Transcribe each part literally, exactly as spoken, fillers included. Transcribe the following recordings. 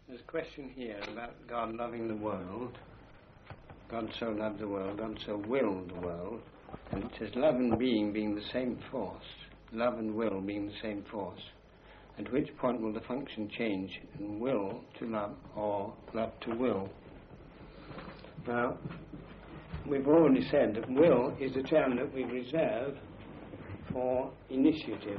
There's a question here about God loving the world. God so loved the world, God so willed the world. And it says love and being being the same force, love and will being the same force. At which point will the function change and will to love or love to will? Now, we've already said that will is a term that we reserve for initiative.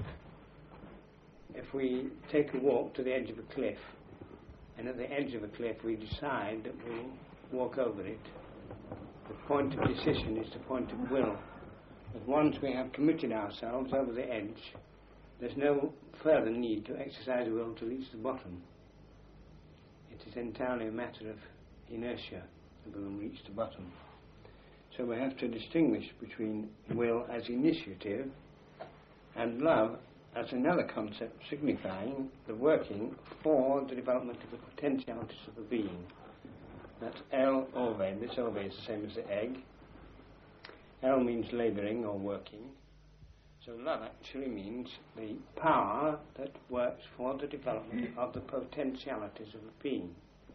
If we take a walk to the edge of a cliff, and at the edge of a cliff we decide that we'll walk over it, the point of decision is the point of will. But once we have committed ourselves over the edge, there's no further need to exercise will to reach the bottom. It is entirely a matter of inertia that we will reach the bottom. So we have to distinguish between will as initiative and love as another concept signifying the working for the development of the potentialities of a being. That's El Oved. This Oved is the same as the egg. El means labouring or working. So love actually means the power that works for the development of the potentialities of a being.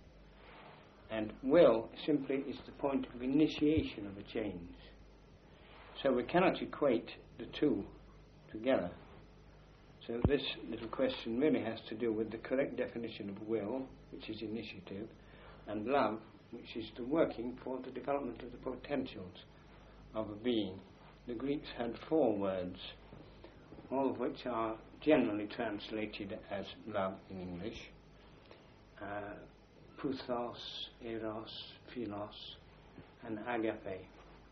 And will simply is the point of initiation of a change. So we cannot equate the two together. So this little question really has to do with the correct definition of will, which is initiative, and love, which is the working for the development of the potentials of a being. The Greeks had four words, all of which are generally translated as love in English. Uh, Puthos, Eros, Philos, and Agape.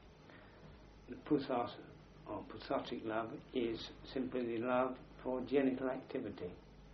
The Puthos, or Puthotic love, is simply the love for genital activity.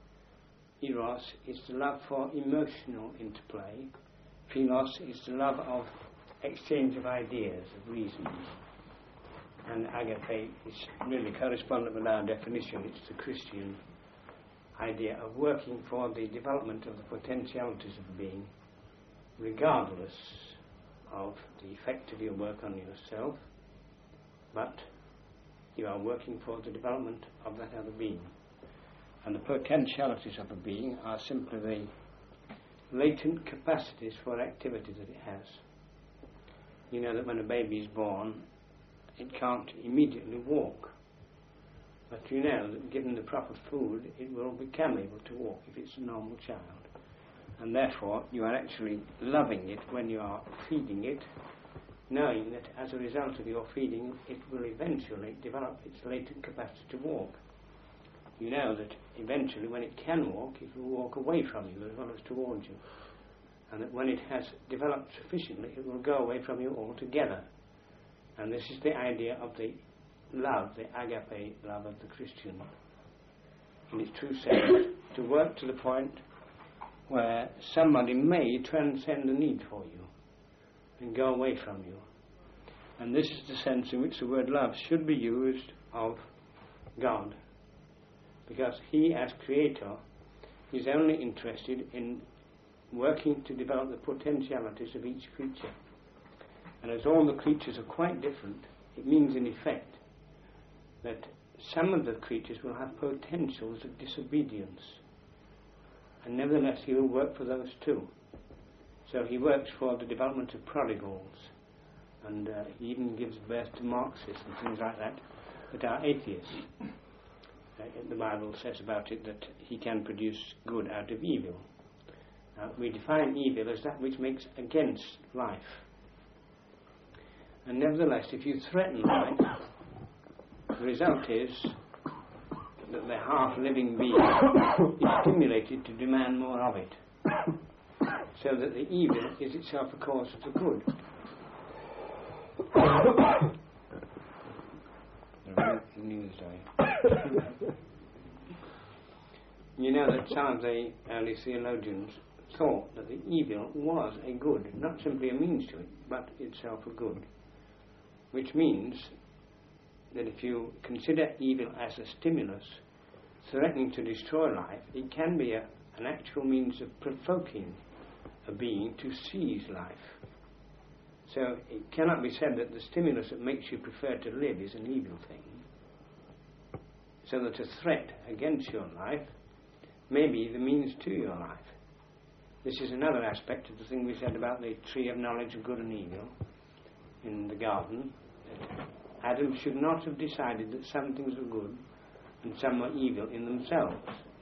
Eros is the love for emotional interplay. Philos is the love of exchange of ideas, of reasons. And Agape is really correspondent with our definition. It's the Christian idea of working for the development of the potentialities of being, regardless of the effect of your work on yourself, but you are working for the development of that other being. And the potentialities of a being are simply the latent capacities for activity that it has. You know that when a baby is born, it can't immediately walk. But you know that given the proper food, it will become able to walk if it's a normal child. And therefore, you are actually loving it when you are feeding it, knowing that as a result of your feeding, it will eventually develop its latent capacity to walk. You know that eventually, when it can walk, it will walk away from you as well as towards you. And that when it has developed sufficiently, it will go away from you altogether. And this is the idea of the love, the agape love of the Christian, in its true sense, to work to the point where somebody may transcend the need for you and go away from you. And this is the sense in which the word love should be used of God, because he as creator is only interested in working to develop the potentialities of each creature. And as all the creatures are quite different, it means in effect that some of the creatures will have potentials of disobedience, and nevertheless he will work for those too. So he works for the development of prodigals, and uh, he even gives birth to Marxists and things like that that are atheists. Uh, the Bible says about it that he can produce good out of evil. Uh, we define evil as that which makes against life. And nevertheless, if you threaten life, the result is that the half-living being is stimulated to demand more of it, so that the evil is itself a cause of the good. The news day. You know that some of the early theologians thought that the evil was a good, not simply a means to it, but itself a good. Which means that if you consider evil as a stimulus threatening to destroy life, it can be a, an actual means of provoking a being to seize life. So it cannot be said that the stimulus that makes you prefer to live is an evil thing. So that a threat against your life may be the means to your life. This is another aspect of the thing we said about the tree of knowledge of good and evil in the garden. Adam should not have decided that some things were good and some were evil in themselves.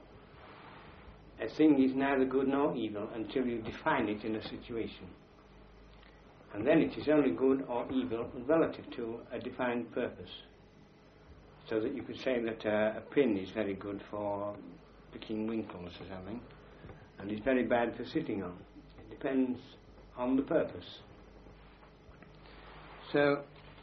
A thing is neither good nor evil until you define it in a situation. And then it is only good or evil relative to a defined purpose. So that you could say that uh, a pin is very good for picking winkles or something, and is very bad for sitting on. It depends on the purpose. So,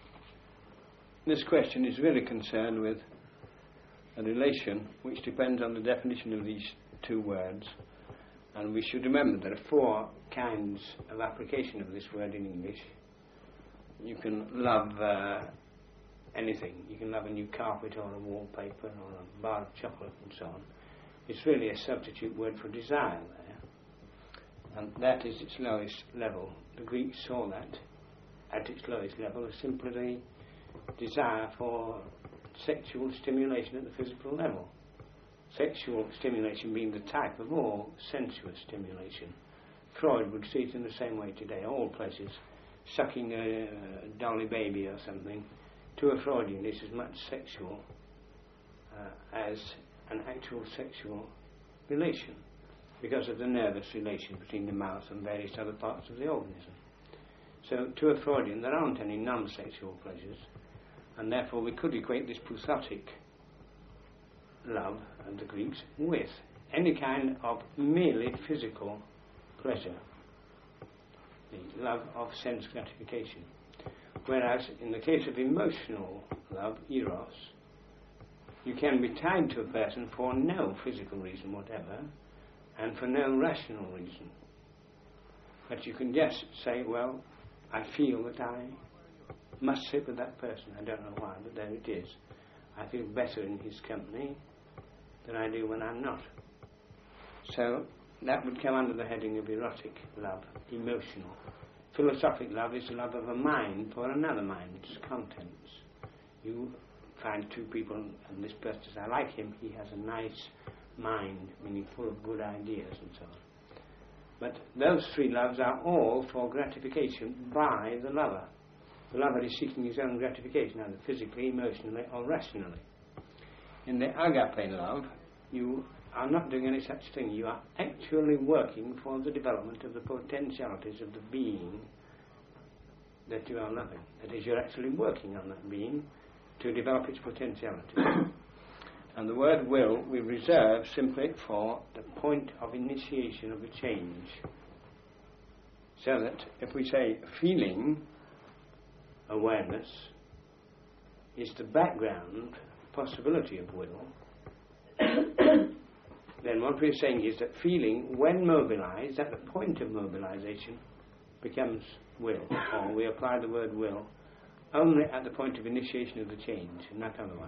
this question is really concerned with a relation which depends on the definition of these two words, and we should remember there are four kinds of application of this word in English. You can love uh, anything. You can love a new carpet or a wallpaper or a bar of chocolate and so on. It's really a substitute word for desire there, and that is its lowest level. The Greeks saw that at its lowest level as simply the desire for sexual stimulation at the physical level. Sexual stimulation being the type of all sensuous stimulation. Freud would see it in the same way today. All places, sucking a, a dolly baby or something, to a Freudian is as much sexual uh, as an actual sexual relation, because of the nervous relation between the mouth and various other parts of the organism. So to a Freudian there aren't any non-sexual pleasures, and therefore we could equate this pussotic love of the Greeks with any kind of merely physical pleasure, the love of sense gratification. Whereas in the case of emotional love, eros, you can be tied to a person for no physical reason whatever, and for no rational reason. But you can just say, well, I feel that I must sit with that person. I don't know why, but there it is. I feel better in his company than I do when I'm not. So that would come under the heading of erotic love, emotional. Philosophic love is the love of a mind for another mind, its contents. You find two people, and this person says, I like him, he has a nice mind, meaning full of good ideas and so on. But those three loves are all for gratification by the lover. The lover is seeking his own gratification, either physically, emotionally, or rationally. In the agape love, you are not doing any such thing. You are actually working for the development of the potentialities of the being that you are loving. That is, you're actually working on that being to develop its potentialities. And the word will we reserve simply for the point of initiation of a change. So that if we say feeling, awareness, is the background possibility of will, then what we're saying is that feeling, when mobilized, at the point of mobilization, becomes will. Or we apply the word will only at the point of initiation of the change, and not otherwise.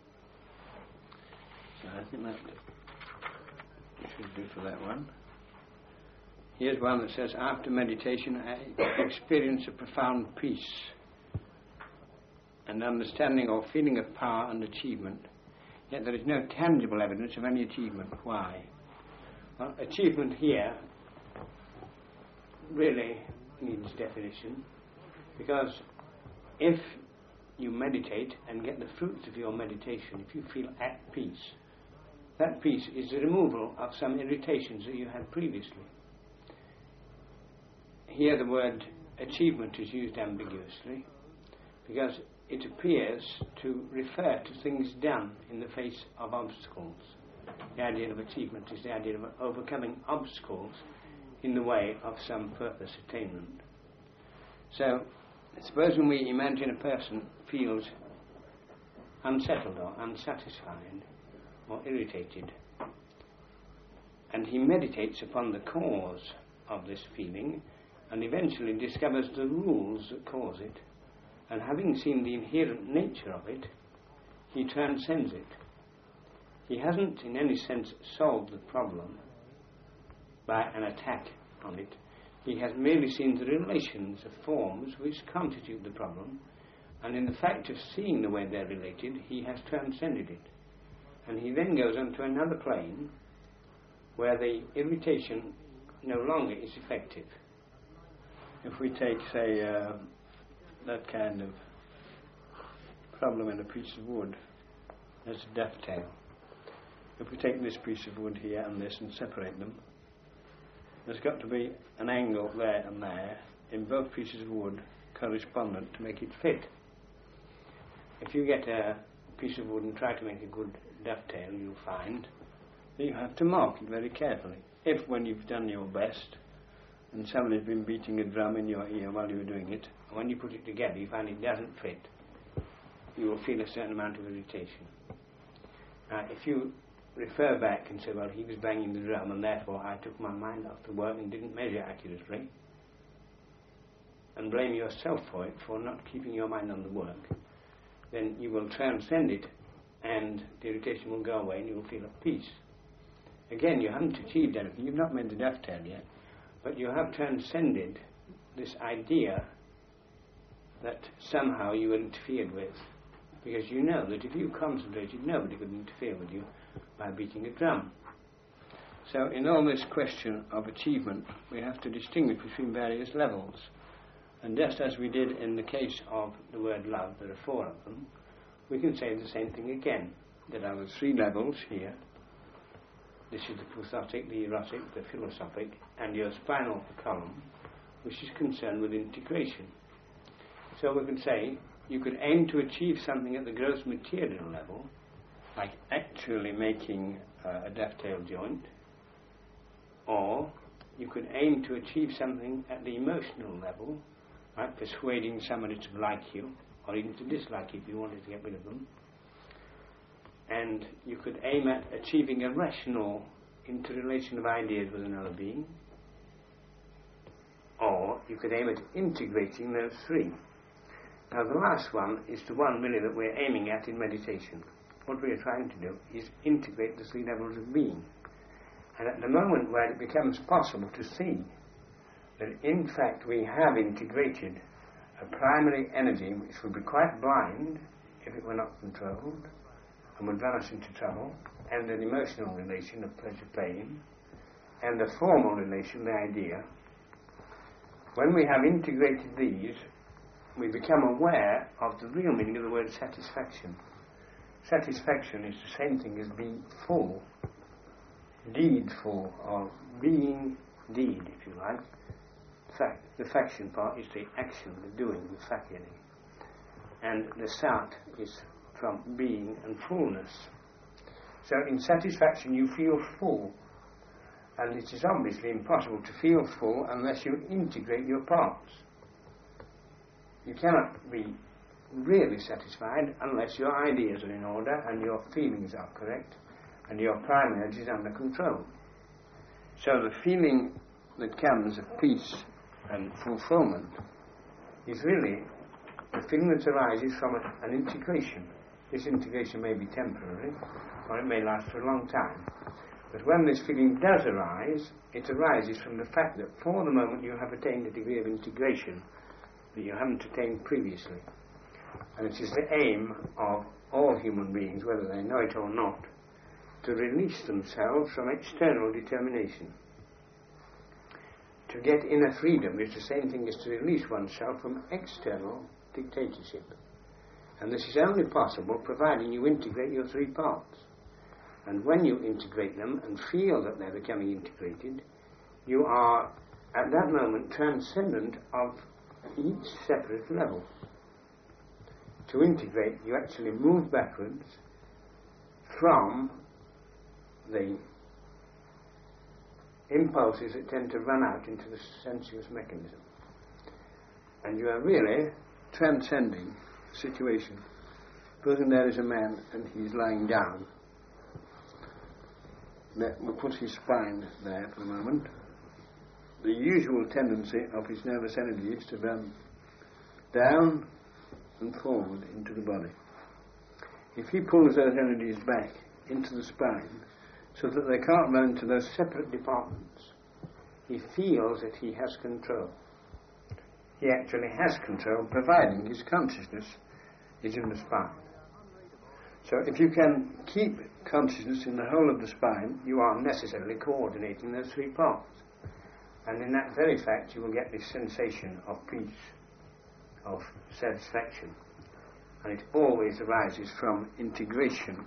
So I think that should do for that one. Here's one that says, after meditation I experience a profound peace and understanding or feeling of power and achievement. Yet there is no tangible evidence of any achievement. Why? Well, achievement here really needs definition, because if you meditate and get the fruits of your meditation, if you feel at peace, that peace is the removal of some irritations that you had previously. Here the word achievement is used ambiguously, because it appears to refer to things done in the face of obstacles. The idea of achievement is the idea of overcoming obstacles in the way of some purpose attainment. So, suppose when we imagine a person feels unsettled or unsatisfied or irritated, and he meditates upon the cause of this feeling and eventually discovers the rules that cause it, and having seen the inherent nature of it, he transcends it. He hasn't in any sense solved the problem by an attack on it. He has merely seen the relations of forms which constitute the problem, and in the fact of seeing the way they're related, he has transcended it. And he then goes on to another plane where the irritation no longer is effective. If we take, say, uh, that kind of problem in a piece of wood, that's a dovetail. If we take this piece of wood here and this and separate them, there's got to be an angle there and there in both pieces of wood correspondent to make it fit. If you get a piece of wood and try to make a good dovetail, you'll find that you have to mark it very carefully. If, when you've done your best and somebody's been beating a drum in your ear while you were doing it, and when you put it together you find it doesn't fit, you will feel a certain amount of irritation. Now, if you refer back and say, well, he was banging the drum and therefore I took my mind off the work and didn't measure accurately, and blame yourself for it, for not keeping your mind on the work, then you will transcend it and the irritation will go away and you will feel at peace. Again, you haven't achieved anything, you've not made the dovetail yet, but you have transcended this idea that somehow you were interfered with, because you know that if you concentrated, nobody could interfere with you by beating a drum. So in all this question of achievement, we have to distinguish between various levels. And just as we did in the case of the word love, there are four of them, we can say the same thing again. There are the three levels here. This is the prosophic, the erotic, the philosophic, and your spinal column, which is concerned with integration. So we can say you could aim to achieve something at the gross material level, like actually making uh, a dovetail joint, or you could aim to achieve something at the emotional level, like persuading somebody to like you, or even to dislike you if you wanted to get rid of them. And you could aim at achieving a rational interrelation of ideas with another being, or you could aim at integrating those three. Now the last one is the one really that we're aiming at in meditation. What we are trying to do is integrate the three levels of being. And at the moment where it becomes possible to see that in fact we have integrated a primary energy which would be quite blind if it were not controlled and would run us into trouble, and an emotional relation of pleasure-pain, and a formal relation, the idea, when we have integrated these, we become aware of the real meaning of the word satisfaction. Satisfaction is the same thing as being full, deedful, or being deed, if you like. Fact, the faction part is the action, the doing, the fakiri. And the sat is from being and fullness. So in satisfaction you feel full, and it is obviously impossible to feel full unless you integrate your parts. You cannot be really satisfied unless your ideas are in order and your feelings are correct and your primary energy is under control. So the feeling that comes of peace and fulfillment is really the feeling that arises from a, an integration. This integration may be temporary or it may last for a long time. But when this feeling does arise, it arises from the fact that for the moment you have attained a degree of integration that you haven't attained previously. And it is the aim of all human beings, whether they know it or not, to release themselves from external determination. To get inner freedom is the same thing as to release oneself from external dictatorship. And this is only possible providing you integrate your three parts. And when you integrate them and feel that they're becoming integrated, you are at that moment transcendent of each separate level. To integrate, you actually move backwards from the impulses that tend to run out into the sensuous mechanism. And you are really transcending the situation. Supposing there is a man and he's lying down. Let, we'll put his spine there for a moment. The usual tendency of his nervous energy is to run down and forward into the body. If he pulls those energies back into the spine so that they can't run into those separate departments, he feels that he has control. He actually has control, providing his consciousness is in the spine. So if you can keep consciousness in the whole of the spine, you are necessarily coordinating those three parts. And in that very fact you will get this sensation of peace, of satisfaction. And it always arises from integration.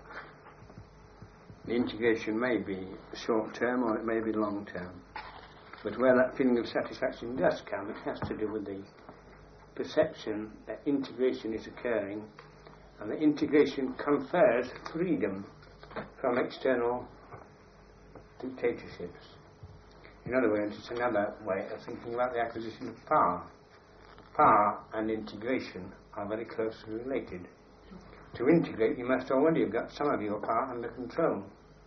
The integration may be short term or it may be long term. But where that feeling of satisfaction does come, it has to do with the perception that integration is occurring, and the integration confers freedom from external dictatorships. In other words, it's another way of thinking about the acquisition of power. Power and integration are very closely related. To integrate, you must already have got some of your power under control.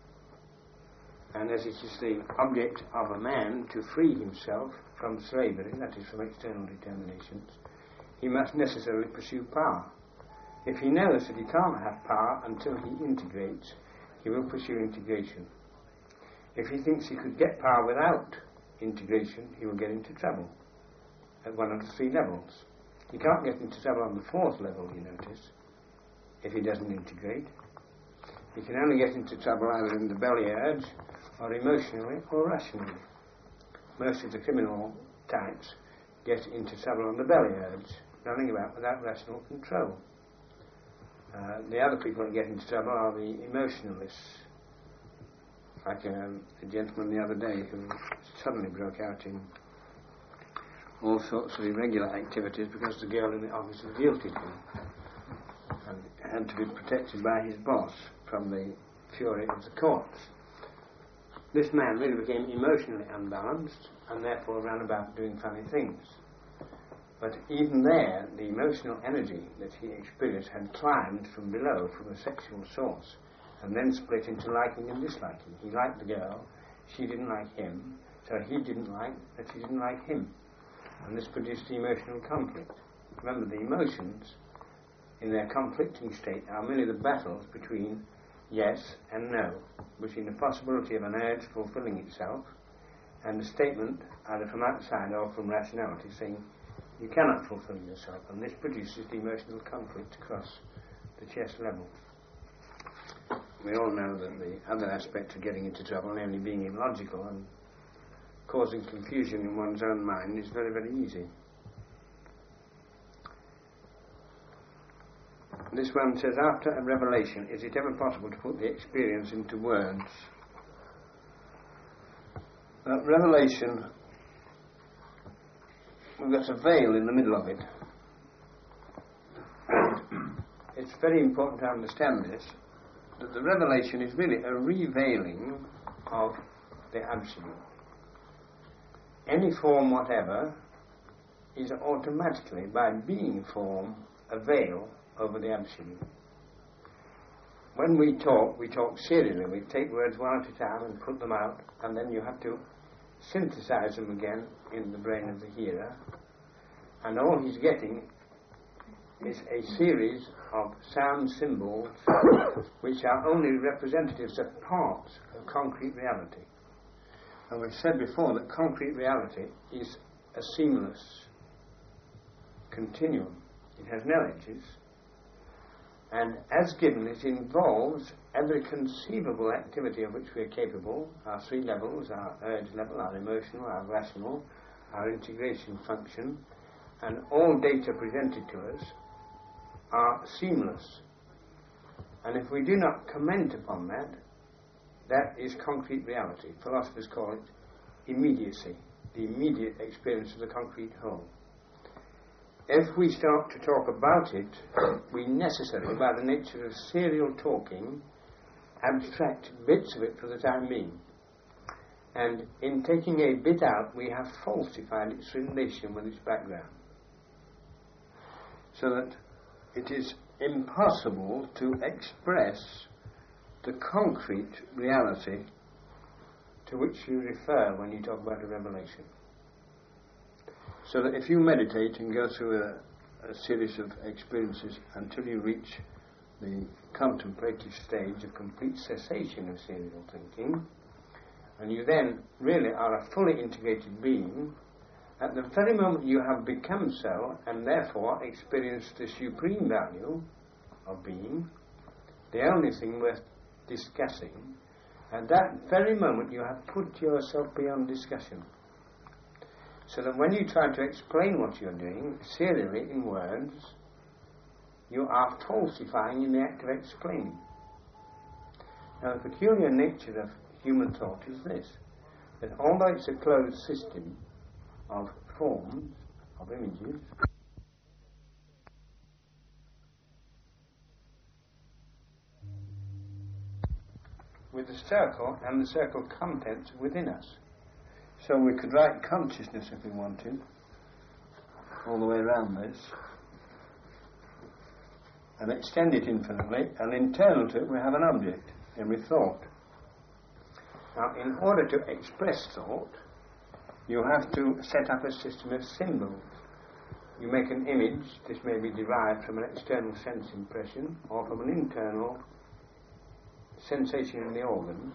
And as it is the object of a man to free himself from slavery, that is from external determinations, he must necessarily pursue power. If he knows that he can't have power until he integrates, he will pursue integration. If he thinks he could get power without integration, he will get into trouble at one of the three levels. He can't get into trouble on the fourth level, you notice, if he doesn't integrate. He can only get into trouble either in the belly urge, or emotionally, or rationally. Most of the criminal types get into trouble on the belly urge, running about without rational control. Uh, the other people that get into trouble are the emotionalists, like um, a gentleman the other day who suddenly broke out in all sorts of irregular activities because the girl in the office had guilted him and had to be protected by his boss from the fury of the courts. This man really became emotionally unbalanced and therefore ran about doing funny things. But even there, the emotional energy that he experienced had climbed from below, from a sexual source, and then split into liking and disliking. He liked the girl, she didn't like him, so he didn't like that she didn't like him. And this produced the emotional conflict. Remember, the emotions, in their conflicting state, are merely the battles between yes and no, between the possibility of an urge fulfilling itself and a statement, either from outside or from rationality, saying, you cannot fulfill yourself, and this produces the emotional conflict across the chest level. We all know that the other aspect of getting into trouble, namely being illogical and causing confusion in one's own mind, is very, very easy. This one says, after a revelation, is it ever possible to put the experience into words? Uh, revelation, we've got a veil in the middle of it. It's very important to understand this, that the revelation is really a reveiling of the absolute. Any form whatever is automatically, by being form, a veil over the absolute. When we talk, we talk serially. We take words one at a time and put them out, and then you have to synthesize them again in the brain of the hearer, and all he's getting is a series of sound symbols which are only representatives of parts of concrete reality. And we've said before that concrete reality is a seamless continuum. It has no edges, and as given, it involves every conceivable activity of which we are capable, our three levels, our urge level, our emotional, our rational, our integration function, and all data presented to us are seamless. And if we do not comment upon that, that is concrete reality. Philosophers call it immediacy, the immediate experience of the concrete whole. If we start to talk about it, we necessarily, by the nature of serial talking, abstract bits of it for the time being. And in taking a bit out, we have falsified its relation with its background. So that it is impossible to express the concrete reality to which you refer when you talk about a revelation. So that if you meditate and go through a, a series of experiences until you reach the contemplative stage of complete cessation of serial thinking, and you then really are a fully integrated being, at the very moment you have become so, and therefore experienced the supreme value of being, the only thing worth discussing, at that very moment you have put yourself beyond discussion. So that when you try to explain what you're doing, serially in words, you are falsifying in the act of explaining. Now the peculiar nature of human thought is this, that although it's a closed system of forms, of images, with the circle and the circle contents within us. So we could write consciousness if we wanted, all the way around this, and extend it infinitely, and internal to it we have an object, every thought. Now, in order to express thought, you have to set up a system of symbols. You make an image, this may be derived from an external sense impression, or from an internal sensation in the organs,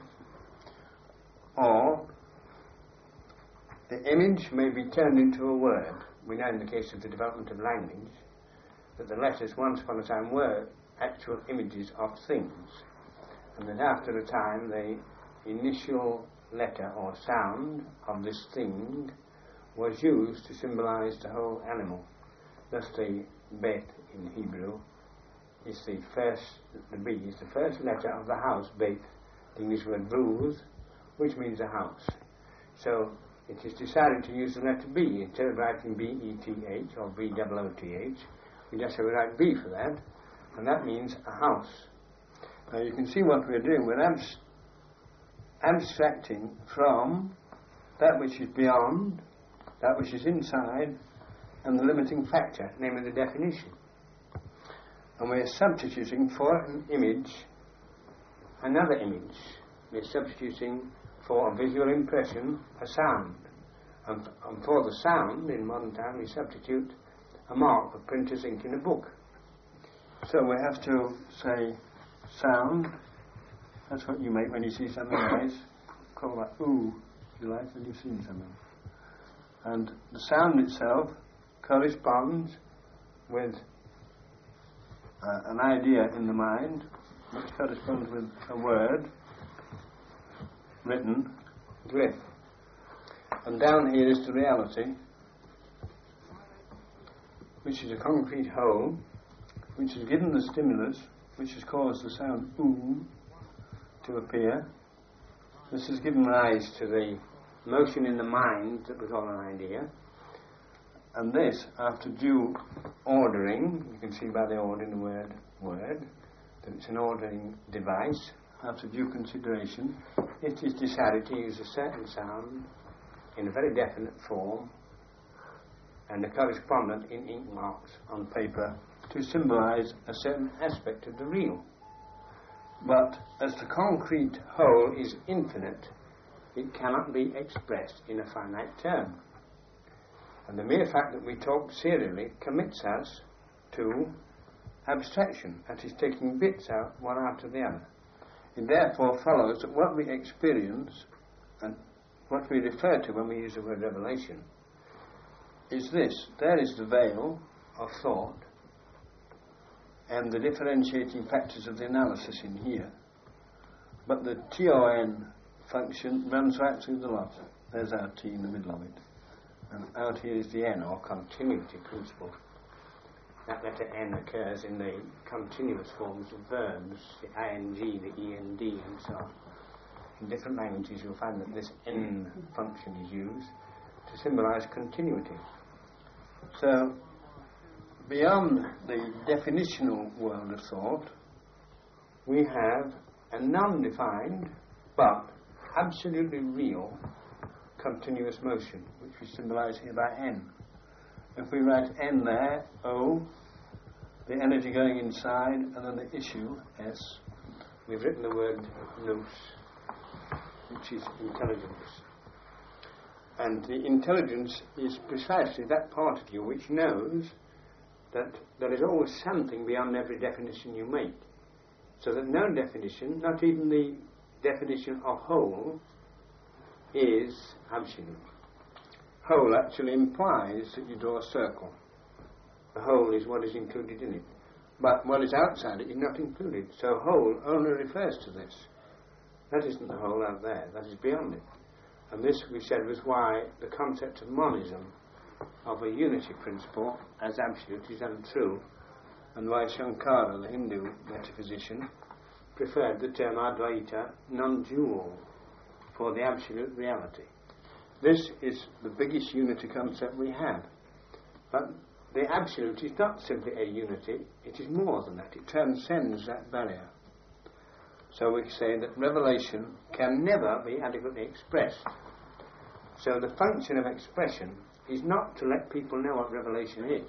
or the image may be turned into a word. We know in the case of the development of language that the letters once upon a time were actual images of things, and that after a time the initial letter or sound of this thing was used to symbolize the whole animal. Thus the Bet in Hebrew is the first, the B is the first letter of the house, Bet, the English word Vuz, which means a house. So it is decided to use the letter B instead of writing B E T H or B O O T H. We just have to write B for that, and that means a house. Now you can see what we're doing. We're abs- abstracting from that which is beyond, that which is inside, and the limiting factor, namely the definition. And we're substituting for an image another image. We're substituting for a visual impression a sound. And, f- and for the sound, in modern time, we substitute a mark for printer's ink in a book. So we have to say sound. That's what you make when you see something nice. Call that ooh, if you like, when you've seen something. And the sound itself corresponds with uh, an idea in the mind, which corresponds with a word written, glyph. And down here is the reality, which is a concrete whole, which has given the stimulus, which has caused the sound ooh to appear. This has given rise to the motion in the mind that was all an idea. And this, after due ordering, you can see by the order in the word word, that it's an ordering device. After due consideration, it is decided to use a certain sound in a very definite form and a correspondent in ink marks on paper to symbolize a certain aspect of the real. But as the concrete whole is infinite, it cannot be expressed in a finite term. And the mere fact that we talk serially commits us to abstraction, that is, taking bits out one after the other. It therefore follows that what we experience and what we refer to when we use the word revelation is this. There is the veil of thought and the differentiating factors of the analysis in here. But the T O N function runs right through the lot. There's our T in the middle of it. And out here is the N, or continuity principle. That letter N occurs in the continuous forms of verbs, the I N G, the E N D, and so on. In different languages you'll find that this N function is used to symbolize continuity. So, beyond the definitional world of thought, we have a non-defined but absolutely real continuous motion, which we symbolize here by N. If we write N there, O, the energy going inside, and then the issue, S, we've written the word nous, which is intelligence. And the intelligence is precisely that part of you which knows that there is always something beyond every definition you make. So that no definition, not even the definition of whole, is absolute. Whole actually implies that you draw a circle. The whole is what is included in it. But what is outside it is not included. So whole only refers to this. That isn't the whole out there. That is beyond it. And this, we said, was why the concept of monism, of a unity principle as absolute, is untrue, and why Shankara, the Hindu metaphysician, preferred the term Advaita, non-dual, for the absolute reality. This is the biggest unity concept we have. But the absolute is not simply a unity, it is more than that. It transcends that barrier. So we say that revelation can never be adequately expressed. So the function of expression is not to let people know what revelation is.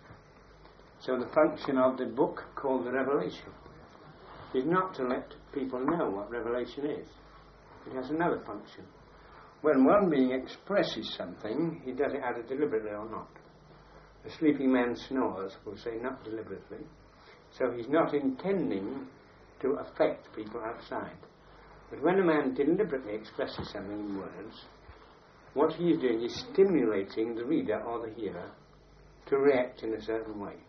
So the function of the book called the Revelation is not to let people know what revelation is. It has another function. When one being expresses something, he does it either deliberately or not. A sleeping man snores, we'll say not deliberately. So he's not intending to affect people outside. But when a man deliberately expresses something in words, what he is doing is stimulating the reader or the hearer to react in a certain way.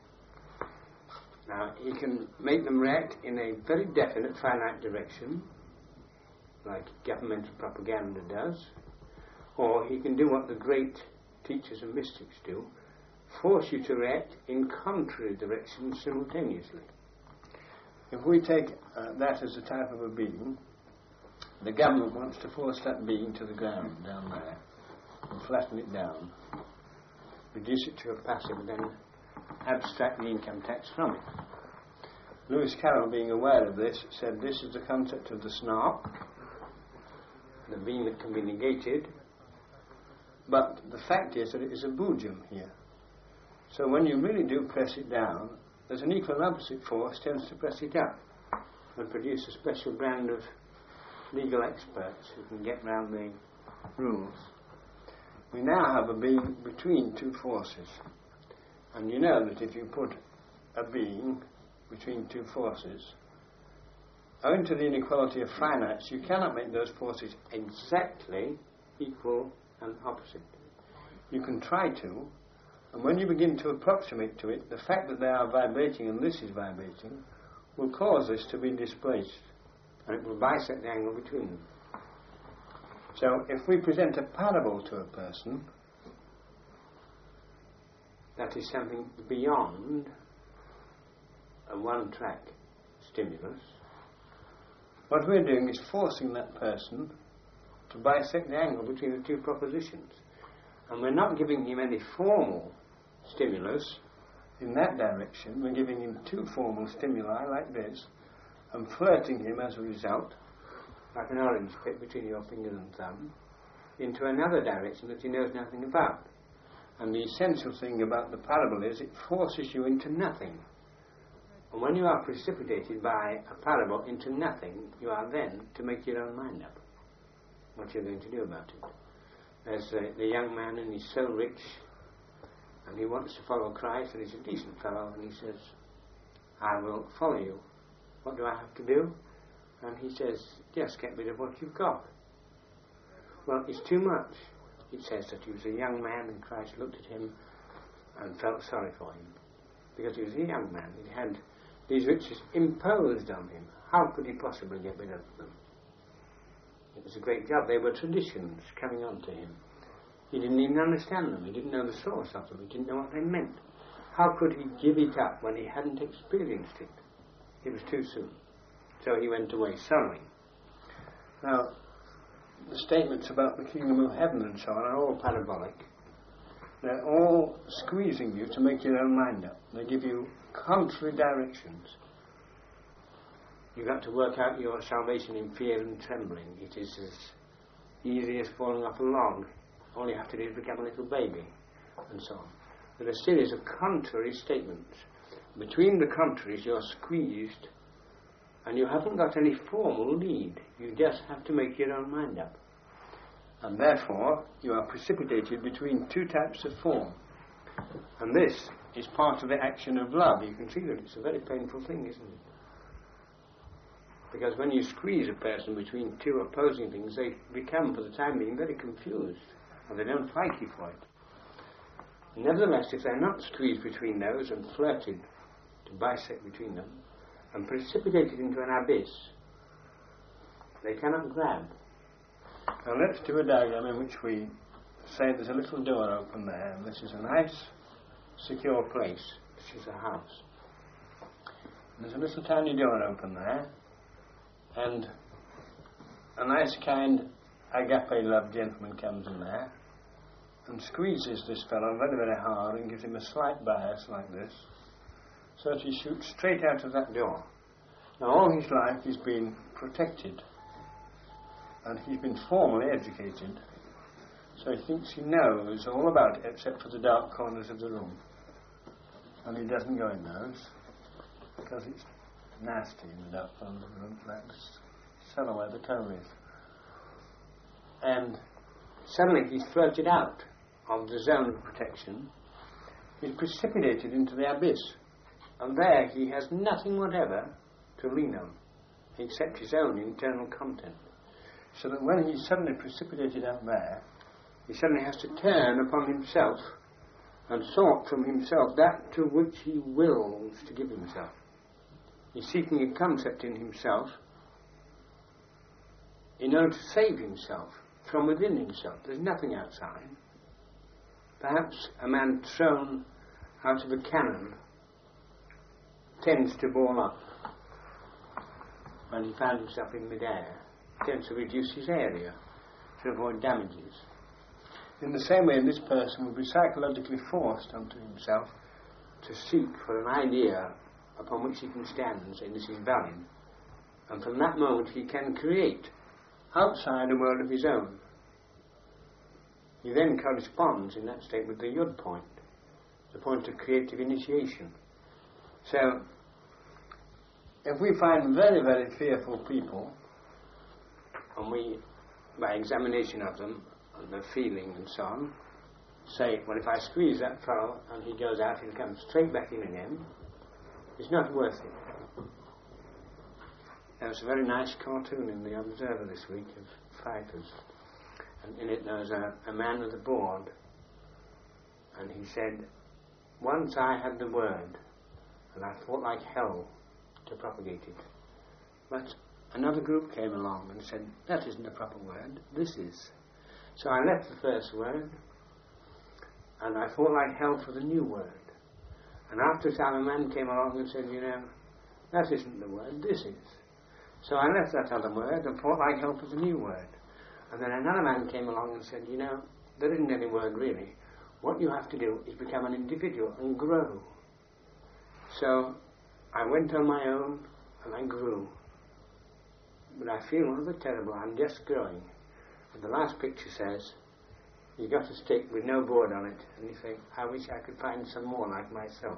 Now, he can make them react in a very definite, finite direction, like governmental propaganda does, or he can do what the great teachers and mystics do, force you to react in contrary directions simultaneously. If we take uh, that as a type of a being, the government wants to force that being to the ground down there and flatten it down, reduce it to a passive, and then abstract the income tax from it. Lewis Carroll, being aware of this, said this is the concept of the snark, the being that can be negated, but the fact is that it is a boojum here. So when you really do press it down, there's an equal and opposite force tends to press it up and produce a special brand of legal experts who can get round the rules. We now have a being between two forces. And you know that if you put a being between two forces, owing to the inequality of finites, you cannot make those forces exactly equal and opposite. You can try to, and when you begin to approximate to it, the fact that they are vibrating and this is vibrating will cause this to be displaced, and it will bisect the angle between them. So if we present a parable to a person, that is something beyond a one-track stimulus, what we're doing is forcing that person to bisect the angle between the two propositions. And we're not giving him any formal stimulus in that direction. We're giving him two formal stimuli like this and flirting him as a result, like an orange pit between your finger and thumb, into another direction that he knows nothing about. And the essential thing about the parable is it forces you into nothing. And when you are precipitated by a parable into nothing, you are then to make your own mind up what you're going to do about it. There's uh, the young man, and he's so rich, and he wants to follow Christ, and he's a decent fellow, and he says, I will follow you. What do I have to do? And he says, just get rid of what you've got. Well, it's too much. It says that he was a young man, and Christ looked at him and felt sorry for him, because he was a young man. He had these riches imposed on him. How could he possibly get rid of them? It was a great job. They were traditions coming on to him. He didn't even understand them. He didn't know the source of them. He didn't know what they meant. How could he give it up when he hadn't experienced it? It was too soon. So he went away sorrowing. Now, the statements about the kingdom of heaven and so on are all parabolic. They're all squeezing you to make your own mind up. They give you contrary directions. You've got to work out your salvation in fear and trembling. It is as easy as falling off a log. All you have to do is become a little baby, and so on. There are a series of contrary statements. Between the contraries, you're squeezed, and you haven't got any formal lead. You just have to make your own mind up. And therefore, you are precipitated between two types of form. And this is part of the action of love. You can see that it's a very painful thing, isn't it? Because when you squeeze a person between two opposing things, they become, for the time being, very confused, and they don't fight you for it. Nevertheless, if they're not squeezed between those and flirted to bisect between them, and precipitated into an abyss, they cannot grab. Now let's do a diagram in which we say there's a little door open there, and this is a nice, secure place. This is a house. And there's a little tiny door open there, and a nice, kind, agape love gentleman comes in there and squeezes this fellow very, very hard and gives him a slight bias like this, so that he shoots straight out of that door. Now all his life he's been protected, and he's been formally educated, so he thinks he knows all about it except for the dark corners of the room. And he doesn't go in those, because it's nasty in the dark corners of the room, like the cellar where the toe is. And suddenly he's floated out of the zone of protection, he's precipitated into the abyss, and there he has nothing whatever to lean on, except his own internal content. So that when he's suddenly precipitated out there, he suddenly has to turn upon himself and sort from himself that to which he wills to give himself. He's seeking a concept in himself in order to save himself from within himself. There's nothing outside. Perhaps a man thrown out of a cannon tends to ball up when he finds himself in mid-air. Tends to reduce his area to avoid damages. In the same way, this person will be psychologically forced onto himself to seek for an idea upon which he can stand and say this is valid, and from that moment he can create outside a world of his own. He then corresponds in that state with the yud point, the point of creative initiation. So if we find very, very fearful people, and we, by examination of them, and their feeling and so on, say, well, if I squeeze that fellow and he goes out, he'll come straight back in again, it's not worth it. There was a very nice cartoon in the Observer this week of fighters, and in it there was a, a man with a board, and he said, once I had the word, and I fought like hell to propagate it, but another group came along and said, that isn't a proper word, this is. So I left the first word, and I fought like hell for the new word. And after a time a man came along and said, you know, that isn't the word, this is. So I left that other word and fought like hell for the new word. And then another man came along and said, you know, there isn't any word really. What you have to do is become an individual and grow. So I went on my own and I grew. But I feel rather terrible, I'm just growing. And the last picture says, you got a stick with no board on it, and you think, I wish I could find some more like myself.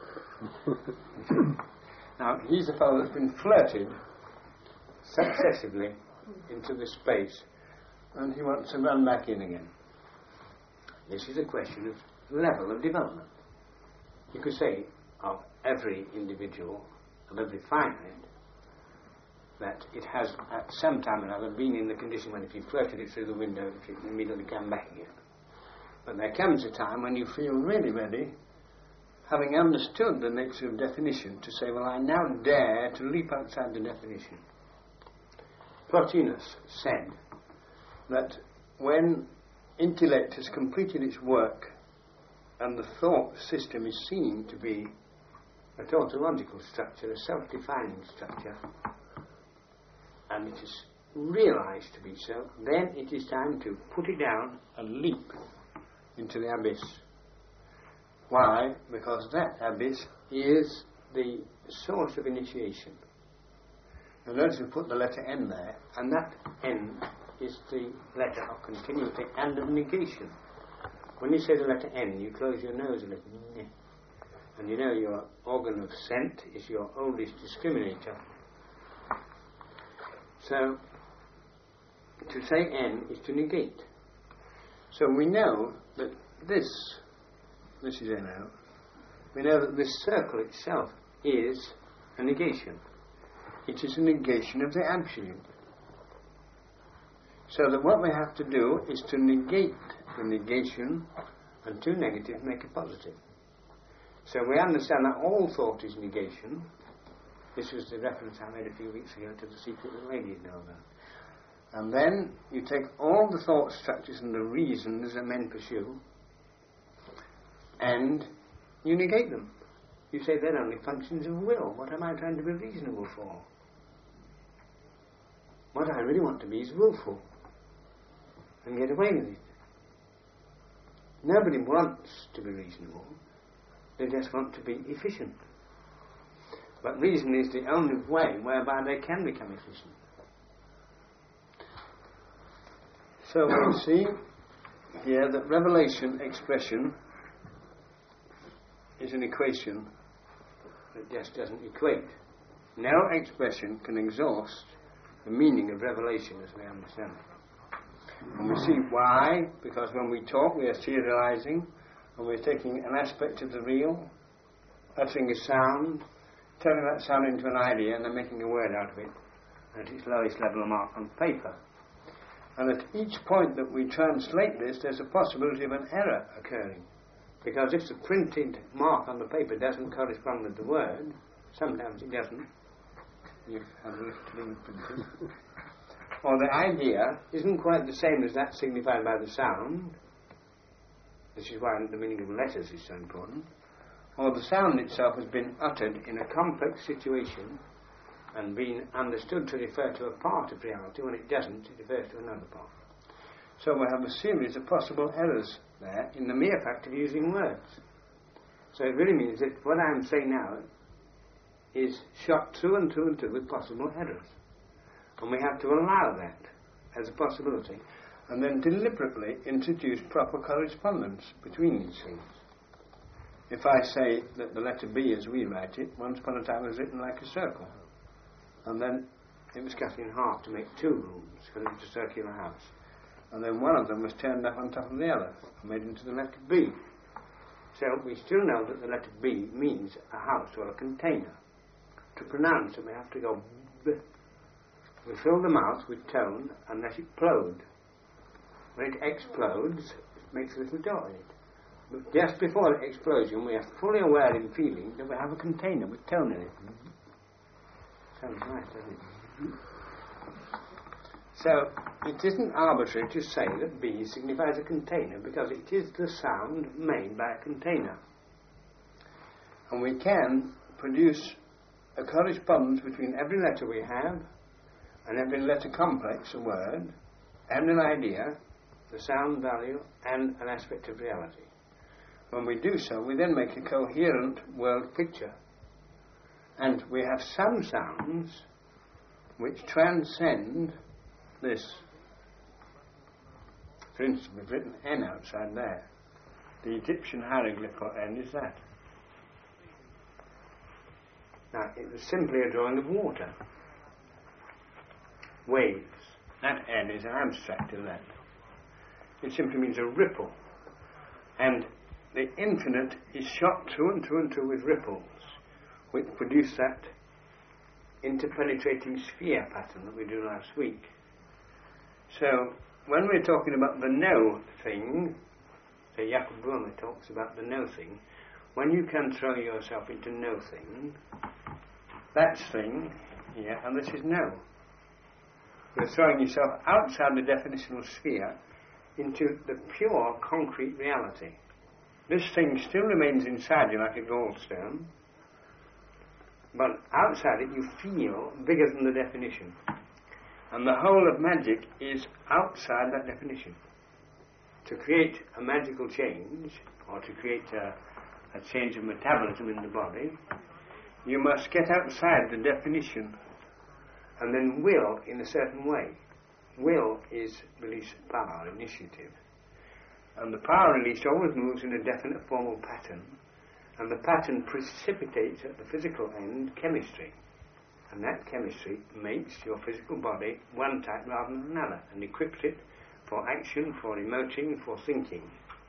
Now, he's a fellow that's been flirted successively into this space, and he wants to run back in again. This is a question of level of development. You could say of every individual, of every finite, that it has at some time or other been in the condition when if you flirted it through the window, it would immediately come back again. But there comes a time when you feel really ready, having understood the nature of definition, to say, well, I now dare to leap outside the definition. Plotinus said that when intellect has completed its work and the thought system is seen to be a tautological structure, a self-defining structure, and it is realized to be so, then it is time to put it down and leap into the abyss. Why? Because that abyss is the source of initiation. Now notice we put the letter N there, and that N is the letter of continuity and of negation. When you say the letter N, you close your nose a little. And you know your organ of scent is your oldest discriminator. So, to say N is to negate. So we know that this, this is N O, we know that this circle itself is a negation. It is a negation of the absolute. So that what we have to do is to negate the negation, and two negatives make a positive. So we understand that all thought is negation. This was the reference I made a few weeks ago to the secret that ladies know about. And then you take all the thought structures and the reasons that men pursue and you negate them. You say they're only functions of will. What am I trying to be reasonable for? What I really want to be is willful and get away with it. Nobody wants to be reasonable. They just want to be efficient. But reason is the only way whereby they can become efficient. So we see here that revelation expression is an equation that just doesn't equate. No expression can exhaust the meaning of revelation as we understand it. And we see why, because when we talk we are serializing and we're taking an aspect of the real, uttering a sound, turning that sound into an idea and then making a word out of it at its lowest level of mark on paper. And at each point that we translate this, there's a possibility of an error occurring. Because if the printed mark on the paper doesn't correspond with the word, sometimes it doesn't, you've had a little printed, or the idea isn't quite the same as that signified by the sound, this is why the meaning of letters is so important, or the sound itself has been uttered in a complex situation and been understood to refer to a part of reality. When it doesn't, it refers to another part. So we have a series of possible errors there in the mere fact of using words. So it really means that what I'm saying now is shot through and through and through with possible errors. And we have to allow that as a possibility and then deliberately introduce proper correspondence between these things. If I say that the letter B as we write it, once upon a time was written like a circle, and then it was cut in half to make two rooms because it was a circular house, and then one of them was turned up on top of the other and made into the letter B. So we still know that the letter B means a house or a container. To pronounce it we have to go B. We fill the mouth with tone and let it plode. When it explodes, it makes a little dot in it. But just before the explosion, we are fully aware in feeling that we have a container with tone in it. Sounds nice, doesn't it? So, it isn't arbitrary to say that B signifies a container because it is the sound made by a container. And we can produce a correspondence between every letter we have and every letter complex, a word, and an idea, the sound value, and an aspect of reality. When we do so, we then make a coherent world picture. And we have some sounds which transcend this. For instance, we've written N outside there. The Egyptian hieroglyph for N is that. Now, it was simply a drawing of water. Waves. That N is an abstract of that. It simply means a ripple. And the infinite is shot through and through and through with ripples, which produce that interpenetrating sphere pattern that we do last week. So, when we're talking about the no thing, so Jakob Böhme talks about the no thing, when you can throw yourself into no thing, that's thing here, and this is no. You're throwing yourself outside the definitional sphere into the pure concrete reality. This thing still remains inside you like a gallstone, but outside it you feel bigger than the definition. And the whole of magic is outside that definition. To create a magical change, or to create a, a change of metabolism in the body, you must get outside the definition and then will in a certain way. Will is release of power, initiative. And the power release always moves in a definite formal pattern, and the pattern precipitates at the physical end chemistry. And that chemistry makes your physical body one type rather than another, and equips it for action, for emoting, for thinking.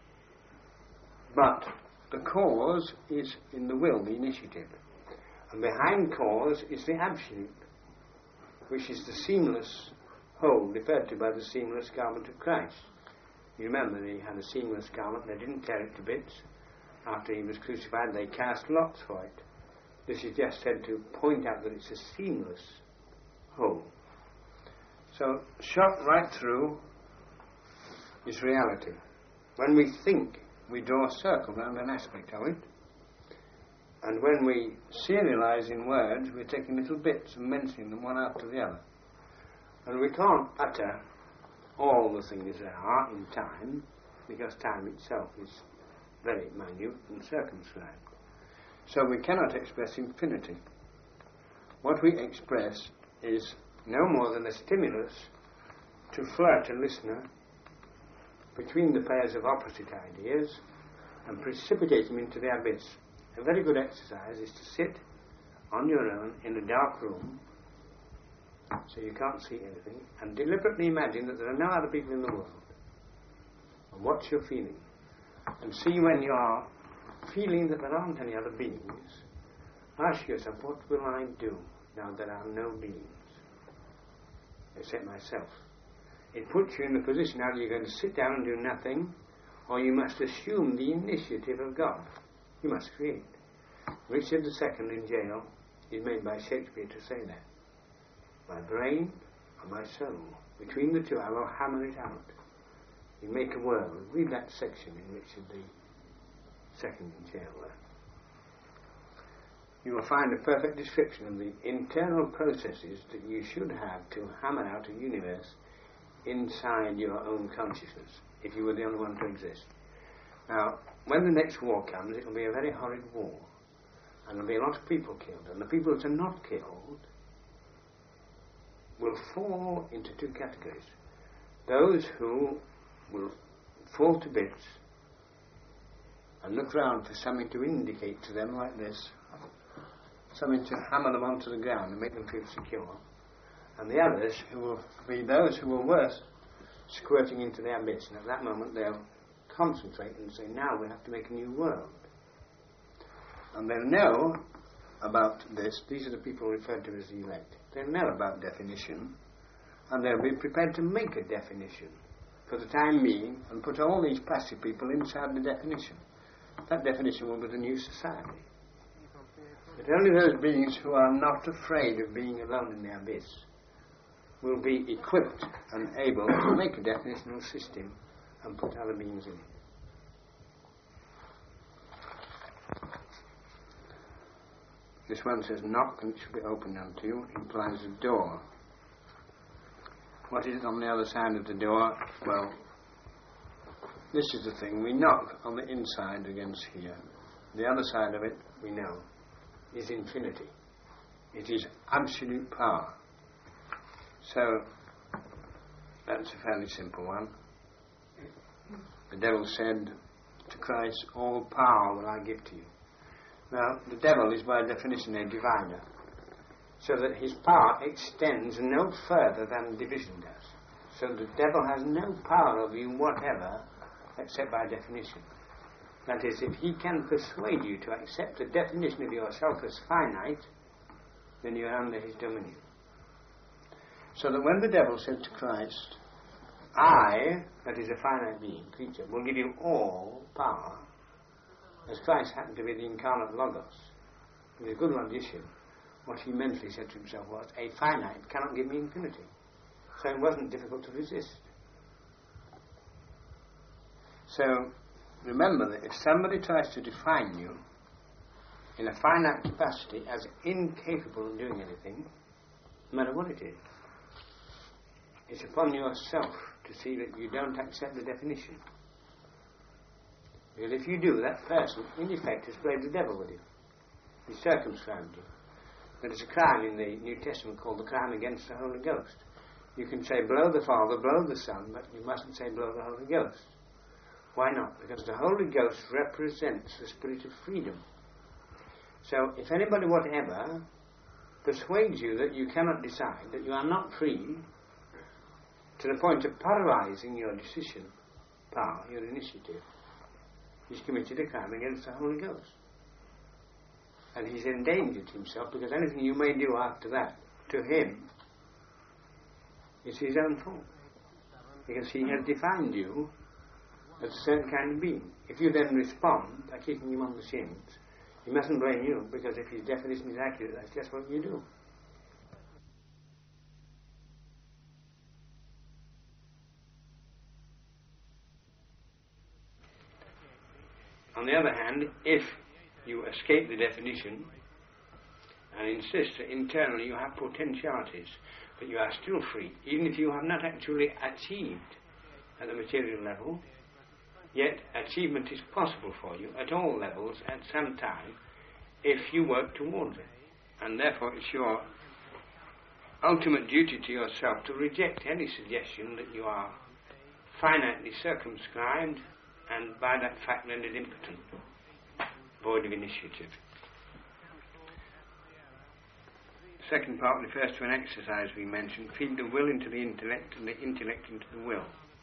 But the cause is in the will, the initiative. And behind cause is the absolute, which is the seamless whole, referred to by the seamless garment of Christ. You remember he had a seamless garment, they didn't tear it to bits. After he was crucified, they cast lots for it. This is just said to point out that it's a seamless whole. So, shot right through is reality. When we think, we draw a circle around an aspect of it. And when we serialize in words, we're taking little bits and mentioning them one after the other. And we can't utter all the things there are in time, because time itself is very minute and circumscribed. So we cannot express infinity. What we express is no more than a stimulus to flirt a listener between the pairs of opposite ideas and precipitate them into the abyss. A very good exercise is to sit on your own in a dark room, so you can't see anything, and deliberately imagine that there are no other people in the world. And watch your feeling. And see when you are feeling that there aren't any other beings, ask yourself, what will I do now there are no beings except myself? It puts you in the position either you're going to sit down and do nothing, or you must assume the initiative of God. You must create. Richard the Second in jail is made by Shakespeare to say that. My brain and my soul, between the two I will hammer it out. You make a world. Read that section in Richard the Second in jail there. You will find a perfect description of the internal processes that you should have to hammer out a universe inside your own consciousness, if you were the only one to exist. Now, when the next war comes, it will be a very horrid war, and there will be a lot of people killed, and the people that are not killed will fall into two categories. Those who will fall to bits and look round for something to indicate to them like this, something to hammer them onto the ground and make them feel secure, and the others who will be those who will worse, squirting into the abyss, and at that moment they'll concentrate and say, now we have to make a new world. And they'll know about this. These are the people referred to as the elect. They'll know about definition, and they'll be prepared to make a definition for the time being and put all these passive people inside the definition. That definition will be the new society. But only those beings who are not afraid of being alone in the abyss will be equipped and able to make a definitional system and put other beings in it. This one says, knock and it shall be opened unto you, implies a door. What is on the other side of the door? Well, this is the thing. We knock on the inside against here. The other side of it, we know, is infinity. It is absolute power. So, that's a fairly simple one. The devil said to Christ, all power will I give to you. Now, the devil is by definition a diviner, so that his power extends no further than division does. So the devil has no power over you whatever, except by definition. That is, if he can persuade you to accept the definition of yourself as finite, then you are under his dominion. So that when the devil said to Christ, I, that is a finite being, creature, will give you all power, as Christ happened to be the incarnate Logos, with a good rendition, what he mentally said to himself was, a finite cannot give me infinity. So it wasn't difficult to resist. So remember that if somebody tries to define you in a finite capacity as incapable of doing anything, no matter what it is, it's upon yourself to see that you don't accept the definition. Because if you do, that person, in effect, has played the devil with you. He's circumscribed you. There's a crime in the New Testament called the crime against the Holy Ghost. You can say, blow the Father, blow the Son, but you mustn't say, blow the Holy Ghost. Why not? Because the Holy Ghost represents the spirit of freedom. So, if anybody whatever persuades you that you cannot decide, that you are not free, to the point of paralyzing your decision power, your initiative, he's committed a crime against the Holy Ghost. And he's endangered himself, because anything you may do after that, to him, is his own fault. Because he has defined you as a certain kind of being. If you then respond by kicking him on the shins, he mustn't blame you, because if his definition is accurate, that's just what you do. On the other hand, if you escape the definition and insist that internally you have potentialities, but you are still free, even if you have not actually achieved at the material level, yet achievement is possible for you at all levels at some time if you work towards it. And therefore it's your ultimate duty to yourself to reject any suggestion that you are finitely circumscribed and by that fact rendered impotent, void of initiative. The second part refers to an exercise we mentioned: feed the will into the intellect and the intellect into the will.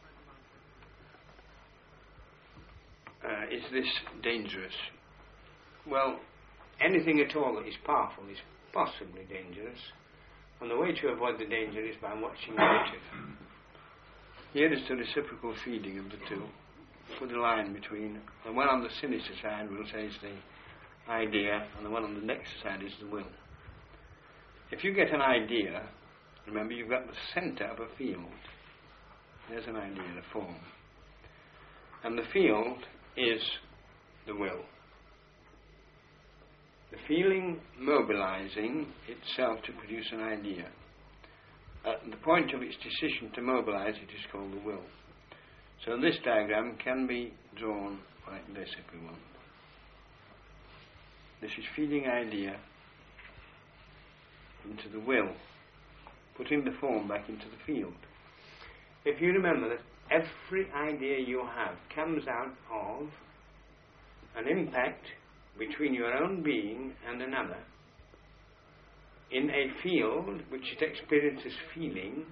Uh, is this dangerous? Well, anything at all that is powerful is possibly dangerous, and the way to avoid the danger is by watching the motive. Here is the reciprocal feeding of the two. Put a line between the one on the sinister side, we'll say, is the idea, and the one on the next side is the will. If you get an idea, remember you've got the centre of a field. There's an idea, a form. And the field is the will. The feeling mobilizing itself to produce an idea. At the point of its decision to mobilize, it is called the will. So this diagram can be drawn like this if we want. This is feeding idea into the will, putting the form back into the field. If you remember that every idea you have comes out of an impact between your own being and another in a field which it experiences feeling,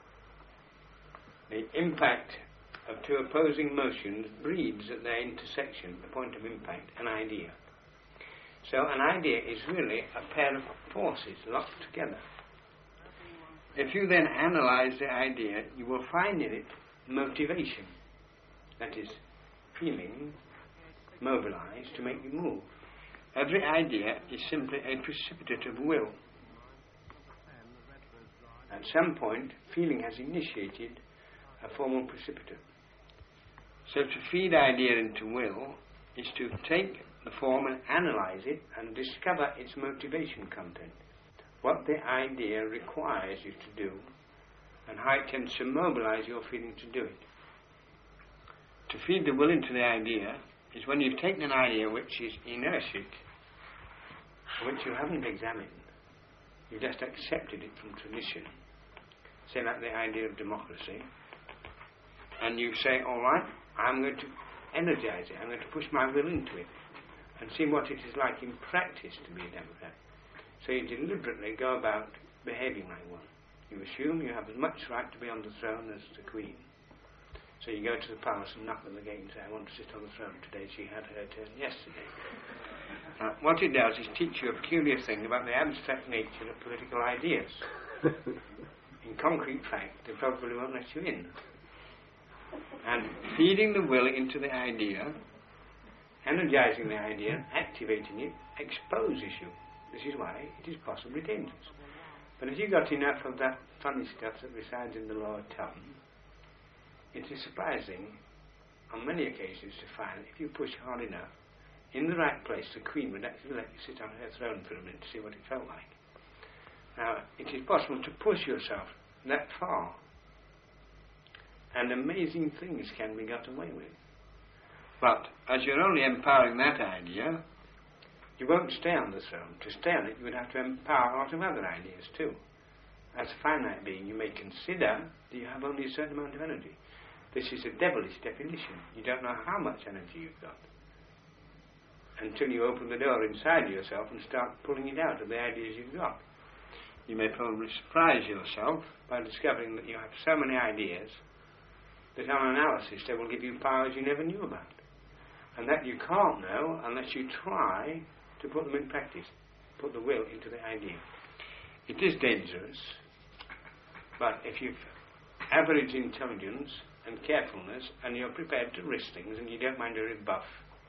the impact of two opposing motions breeds at their intersection, the point of impact, an idea. So an idea is really a pair of forces locked together. If you then analyze the idea, you will find in it motivation, that is, feeling mobilized to make you move. Every idea is simply a precipitate of will. At some point, feeling has initiated a formal precipitate. So to feed idea into will is to take the form and analyze it and discover its motivation content, what the idea requires you to do, and how it tends to mobilize your feeling to do it. To feed the will into the idea is when you've taken an idea which is inertic, which you haven't examined, you just accepted it from tradition, say like the idea of democracy, and you say, all right, I'm going to energize it, I'm going to push my will into it and see what it is like in practice to be a democrat. So you deliberately go about behaving like one. You assume you have as much right to be on the throne as the Queen. So you go to the palace and knock on the gate and say, I want to sit on the throne today. She had her turn yesterday. Uh, what it does is teach you a peculiar thing about the abstract nature of political ideas. In concrete fact, they probably won't let you in. And feeding the will into the idea, energizing the idea, activating it, exposes you. This is why it is possibly dangerous. But if you got enough of that funny stuff that resides in the lower tongue, it is surprising on many occasions to find if you push hard enough, in the right place, the Queen would actually let you sit on her throne for a minute to see what it felt like. Now, it is possible to push yourself that far, and amazing things can be got away with. But as you're only empowering that idea, you won't stay on the throne. To stay on it, you would have to empower a lot of other ideas too. As a finite being, you may consider that you have only a certain amount of energy. This is a devilish definition. You don't know how much energy you've got until you open the door inside yourself and start pulling it out of the ideas you've got. You may probably surprise yourself by discovering that you have so many ideas that on analysis they will give you powers you never knew about, and that you can't know unless you try to put them in practice, put the will into the idea. It is dangerous, but if you've average intelligence and carefulness and you're prepared to risk things and you don't mind a rebuff,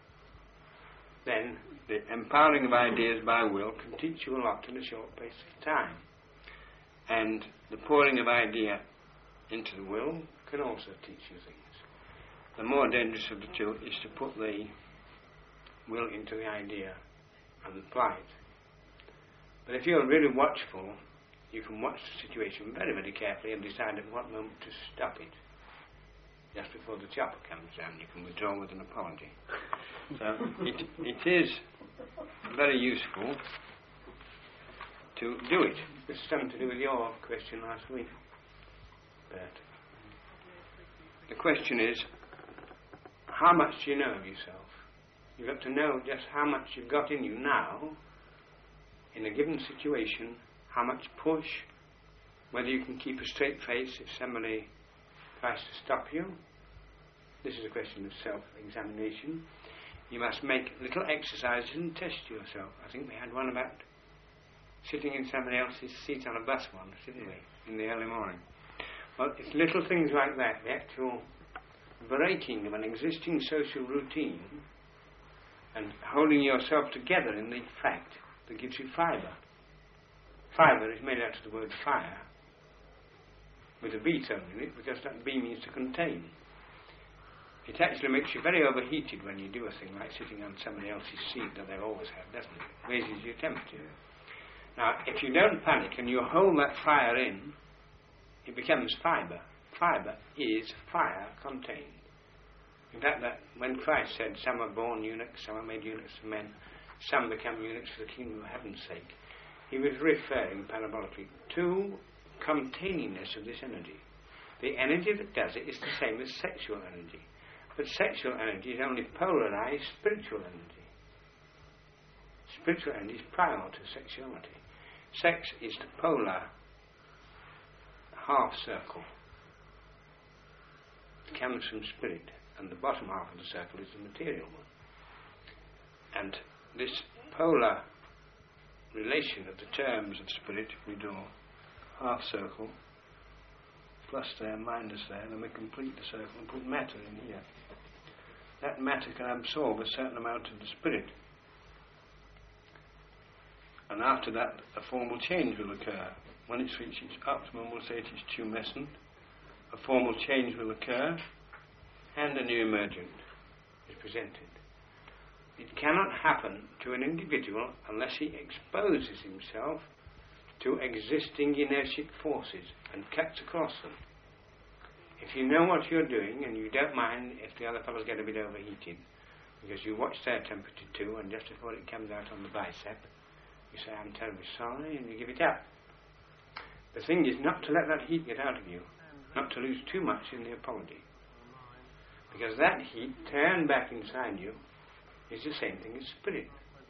then the empowering of ideas by will can teach you a lot in a short space of time. And the pouring of idea into the will can also teach you things. The more dangerous of the two is to put the will into the idea and apply it. But if you're really watchful, you can watch the situation very, very carefully and decide at what moment to stop it. Just before the chopper comes down, you can withdraw with an apology. So it, it is very useful to do it. It's something to do with your question last week, Bert. The question is, how much do you know of yourself? You've got to know just how much you've got in you now, in a given situation, how much push, whether you can keep a straight face if somebody tries to stop you. This is a question of self-examination. You must make little exercises and test yourself. I think we had one about sitting in somebody else's seat on a bus once, didn't we, in the early morning? Well, it's little things like that, the actual breaking of an existing social routine and holding yourself together in the fact that gives you fibre. Fibre is made out of the word fire, with a B tone in it, because that B means to contain. It actually makes you very overheated when you do a thing like sitting on somebody else's seat that they've always had, doesn't it? It raises your temperature. Now, if you don't panic and you hold that fire in, it becomes fibre. Fibre is fire contained. In fact, that when Christ said, some are born eunuchs, some are made eunuchs of men, some become eunuchs for the kingdom of heaven's sake, he was referring parabolically to containingness of this energy. The energy that does it is the same as sexual energy. But sexual energy is only polarized spiritual energy. Spiritual energy is prior to sexuality. Sex is the polar half circle. It comes from spirit, and the bottom half of the circle is the material one. And this polar relation of the terms of spirit, if we draw half circle, plus there, minus there, then we complete the circle and put matter in here. That matter can absorb a certain amount of the spirit. And after that, a formal change will occur. When it's reached its optimum, we'll say it is tumescent. A formal change will occur, and a new emergent is presented. It cannot happen to an individual unless he exposes himself to existing inertic forces and cuts across them. If you know what you're doing and you don't mind if the other fellows get a bit overheated, because you watch their temperature too, and just before it comes out on the bicep, you say, I'm terribly sorry, and you give it up. The thing is not to let that heat get out of you, not to lose too much in the apology. Because that heat turned back inside you is the same thing as spirit.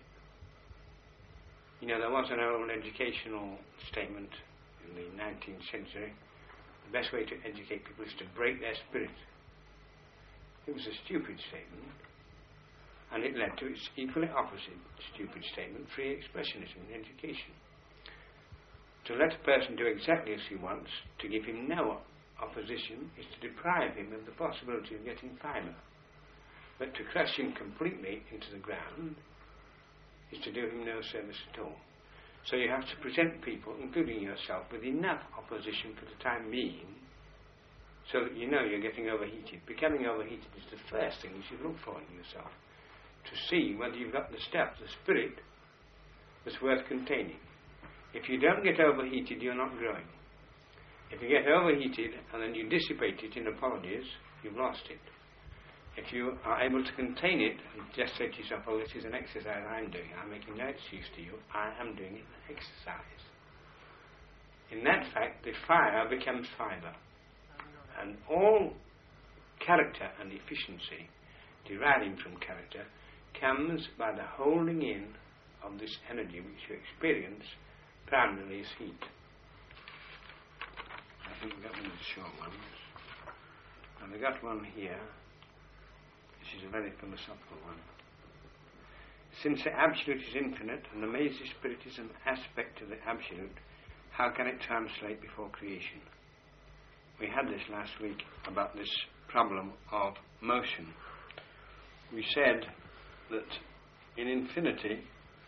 You know, there was an old educational statement in the nineteenth century. The best way to educate people is to break their spirit. It was a stupid statement, and it led to its equally opposite stupid statement, free expressionism in education. To let a person do exactly as he wants, to give him no opposition, is to deprive him of the possibility of getting fibre. But to crush him completely into the ground is to do him no service at all. So you have to present people, including yourself, with enough opposition for the time being, so that you know you're getting overheated. Becoming overheated is the first thing you should look for in yourself, to see whether you've got the stuff, the spirit, that's worth containing. If you don't get overheated, you're not growing. If you get overheated and then you dissipate it in apologies, you've lost it. If you are able to contain it and just say to yourself, well, this is an exercise I'm doing, I'm making no excuse to you, I am doing it an exercise. In that fact, the fire becomes fibre. And all character and efficiency deriving from character comes by the holding in of this energy which you experience primarily as heat. I think we've got one of the short ones. And we've got one here. This is a very philosophical one. Since the Absolute is infinite and the Amazing Spirit is an aspect of the Absolute, how can it translate before creation? We had this last week about this problem of motion. We said that in infinity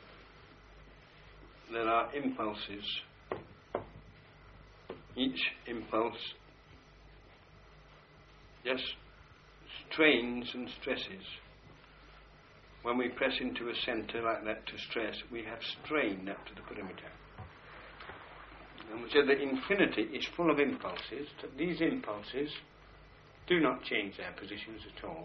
there are impulses. Each impulse just strains and stresses when we press into a centre like that to stress, we have strain up to the perimeter. And so the infinity is full of impulses. These impulses do not change their positions at all,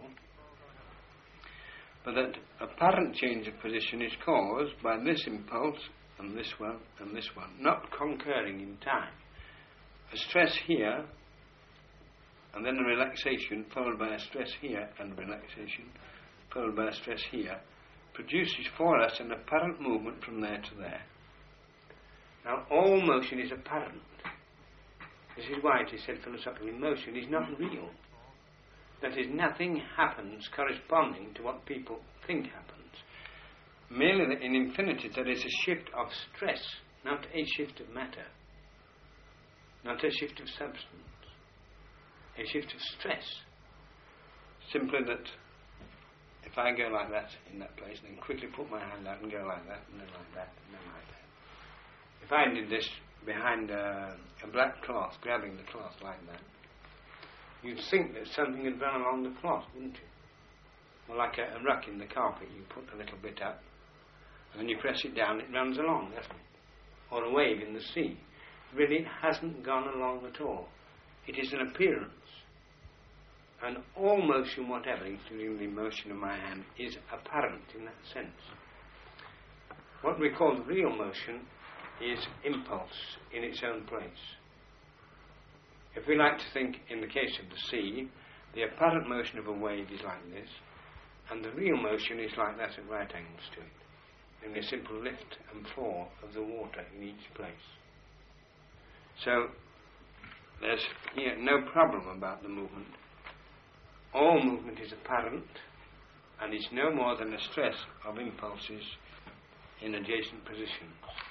but that apparent change of position is caused by this impulse and this one and this one, not concurring in time. A stress here, and then a relaxation, followed by a stress here, and a relaxation, followed by a stress here, produces for us an apparent movement from there to there. Now, all motion is apparent. This is why it is said philosophically, motion is not real. That is, nothing happens corresponding to what people think happens. Merely that in infinity there is a shift of stress, not a shift of matter, not a shift of substance, a shift of stress. Simply that if I go like that in that place, then quickly put my hand out and go like that, and then like that, and then like that. If I did this behind a, a black cloth, grabbing the cloth like that, you'd think that something had run along the cloth, wouldn't you? Or like a, a ruck in the carpet, you put a little bit up, and then you press it down, it runs along, doesn't it? Or a wave in the sea. Really, it hasn't gone along at all. It is an appearance. And all motion whatever, including the motion of my hand, is apparent in that sense. What we call real motion is impulse in its own place. If we like to think, in the case of the sea, the apparent motion of a wave is like this, and the real motion is like that at right angles to it, in a simple lift and fall of the water in each place. So, there's here no problem about the movement. All movement is apparent, and is no more than a stress of impulses in adjacent positions.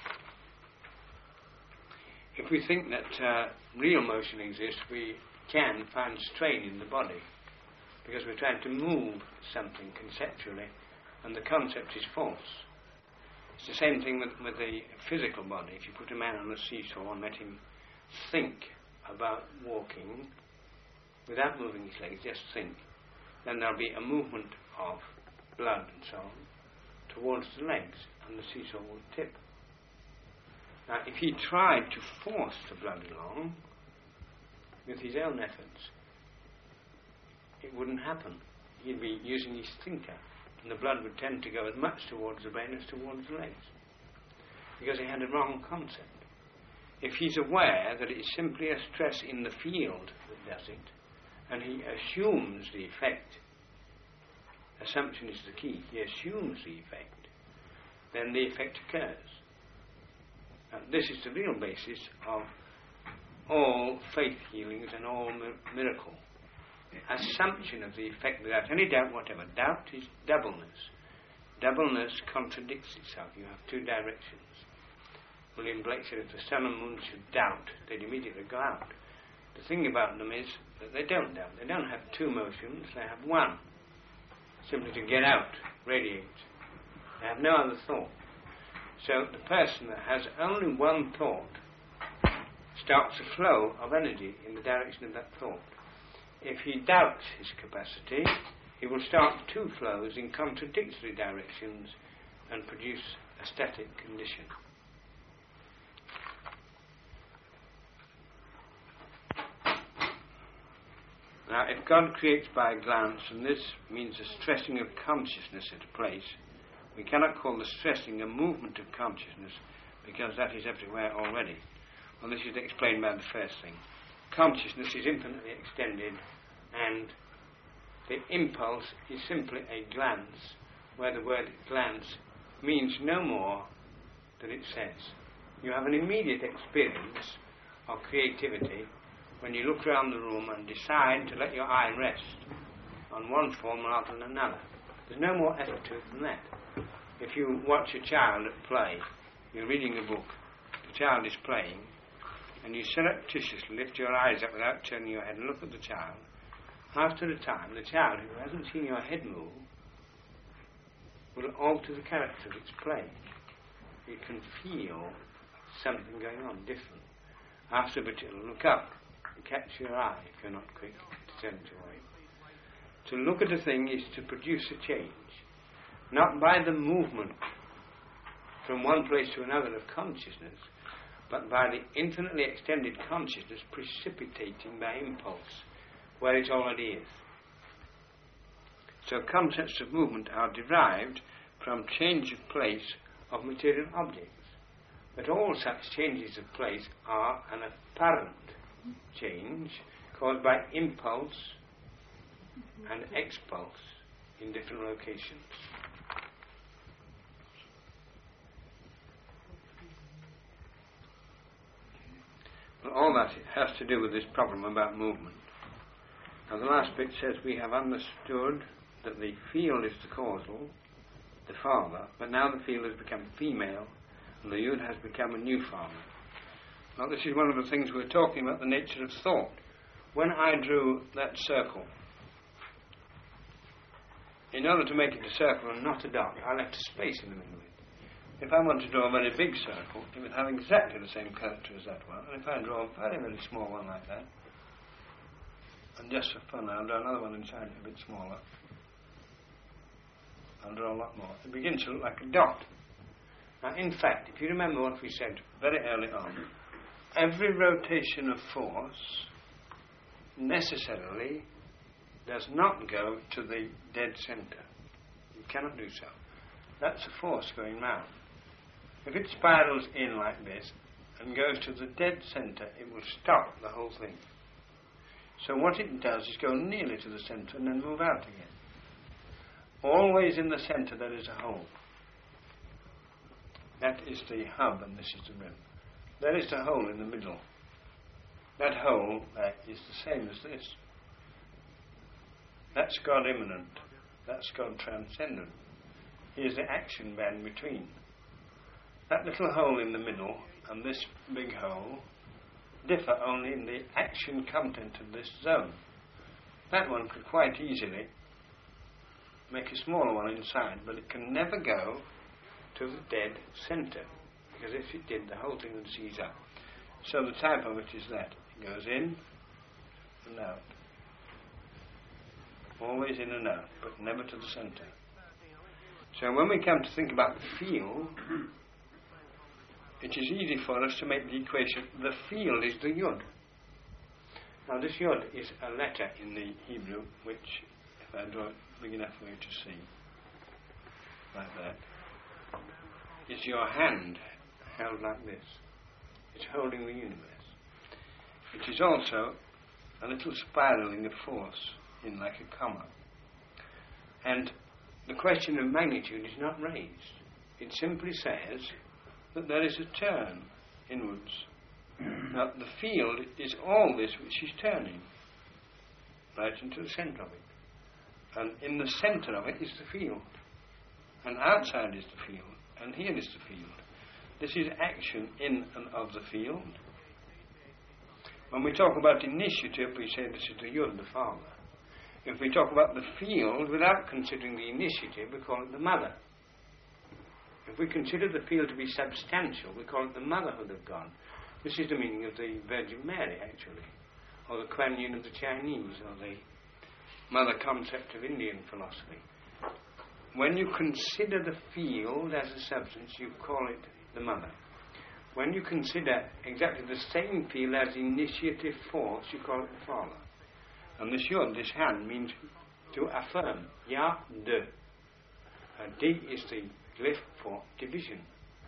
If we think that uh, real motion exists, we can find strain in the body, because we're trying to move something conceptually, and the concept is false. It's the same thing with, with the physical body. If you put a man on a seesaw and let him think about walking, without moving his legs, just think, then there'll be a movement of blood and so on towards the legs, and the seesaw will tip. Now, if he tried to force the blood along with his own efforts, it wouldn't happen. He'd be using his thinker, and the blood would tend to go as much towards the brain as towards the legs, because he had a wrong concept. If he's aware that it is simply a stress in the field that does it, and he assumes the effect, assumption is the key, he assumes the effect, then the effect occurs. And this is the real basis of all faith healings and all mi- miracle. Assumption of the effect without any doubt whatever. Doubt is doubleness. Doubleness contradicts itself. You have two directions. William Blake said if the sun and moon should doubt, they'd immediately go out. The thing about them is that they don't doubt. They don't have two motions, they have one. Simply to get out, radiate. They have no other thought. So the person that has only one thought starts a flow of energy in the direction of that thought. If he doubts his capacity, he will start two flows in contradictory directions and produce a static condition. Now, if God creates by a glance, and this means a stressing of consciousness at a place, we cannot call the stressing a movement of consciousness, because that is everywhere already. Well, this is explained by the first thing. Consciousness is infinitely extended, and the impulse is simply a glance, where the word glance means no more than it says. You have an immediate experience of creativity when you look around the room and decide to let your eye rest on one form rather than another. There's no more effort to it than that. If you watch a child at play, you're reading a book, the child is playing, and you surreptitiously lift your eyes up without turning your head and look at the child, after a time, the child who hasn't seen your head move will alter the character of its play. You can feel something going on different. After a bit, it'll look up and catch your eye if you're not quick to turn it away. To look at a thing is to produce a change. not by the movement from one place to another of consciousness, but by the infinitely extended consciousness precipitating by impulse where it already is. So concepts of movement are derived from change of place of material objects. But all such changes of place are an apparent change caused by impulse and expulse in different locations. Well, all that has to do with this problem about movement. Now the last bit says we have understood that the field is the causal, the father, but now the field has become female and the yud has become a new father. Now this is one of the things we're talking about, the nature of thought. When I drew that circle, in order to make it a circle and not a dot, I left a space in the middle of it. If I want to draw a very big circle, it would have exactly the same character as that one. And if I draw a very, very small one like that, and just for fun I'll draw another one inside it a bit smaller, I'll draw a lot more. It begins to look like a dot. Now in fact, if you remember what we said very early on, every rotation of force necessarily does not go to the dead centre. You cannot do so. That's a force going round. If it spirals in like this and goes to the dead centre, it will stop the whole thing. So what it does is go nearly to the centre and then move out again. Always in the centre there is a hole. That is the hub and this is the rim. There is a hole in the middle. That hole uh, is the same as this. That's God immanent. That's God transcendent. Here's the action band between. That little hole in the middle and this big hole differ only in the action content of this zone. That one could quite easily make a smaller one inside, but it can never go to the dead centre, because if it did, the whole thing would seize up. So the type of it is that. It goes in and out. Always in and out, but never to the centre. So when we come to think about the field, it is easy for us to make the equation, the field is the yud. Now this yud is a letter in the Hebrew, which, if I draw it big enough for you to see, like that, is your hand held like this. It's holding the universe. It is also a little spiraling of force in like a comma. And the question of magnitude is not raised. It simply says that there is a turn inwards. Now the field is all this which is turning right into the centre of it. And in the centre of it is the field. And outside is the field. And here is the field. This is action in and of the field. When we talk about initiative, we say this is the yud, the father. If we talk about the field without considering the initiative, we call it the mother. If we consider the field to be substantial, we call it the motherhood of God. This is the meaning of the Virgin Mary, actually, or the Kuan Yin of the Chinese, or the mother concept of Indian philosophy. When you consider the field as a substance, you call it the mother. When you consider exactly the same field as initiative force, you call it the father. And this yod, this hand, means to affirm. Ya, de. Uh, D is the glyph for division.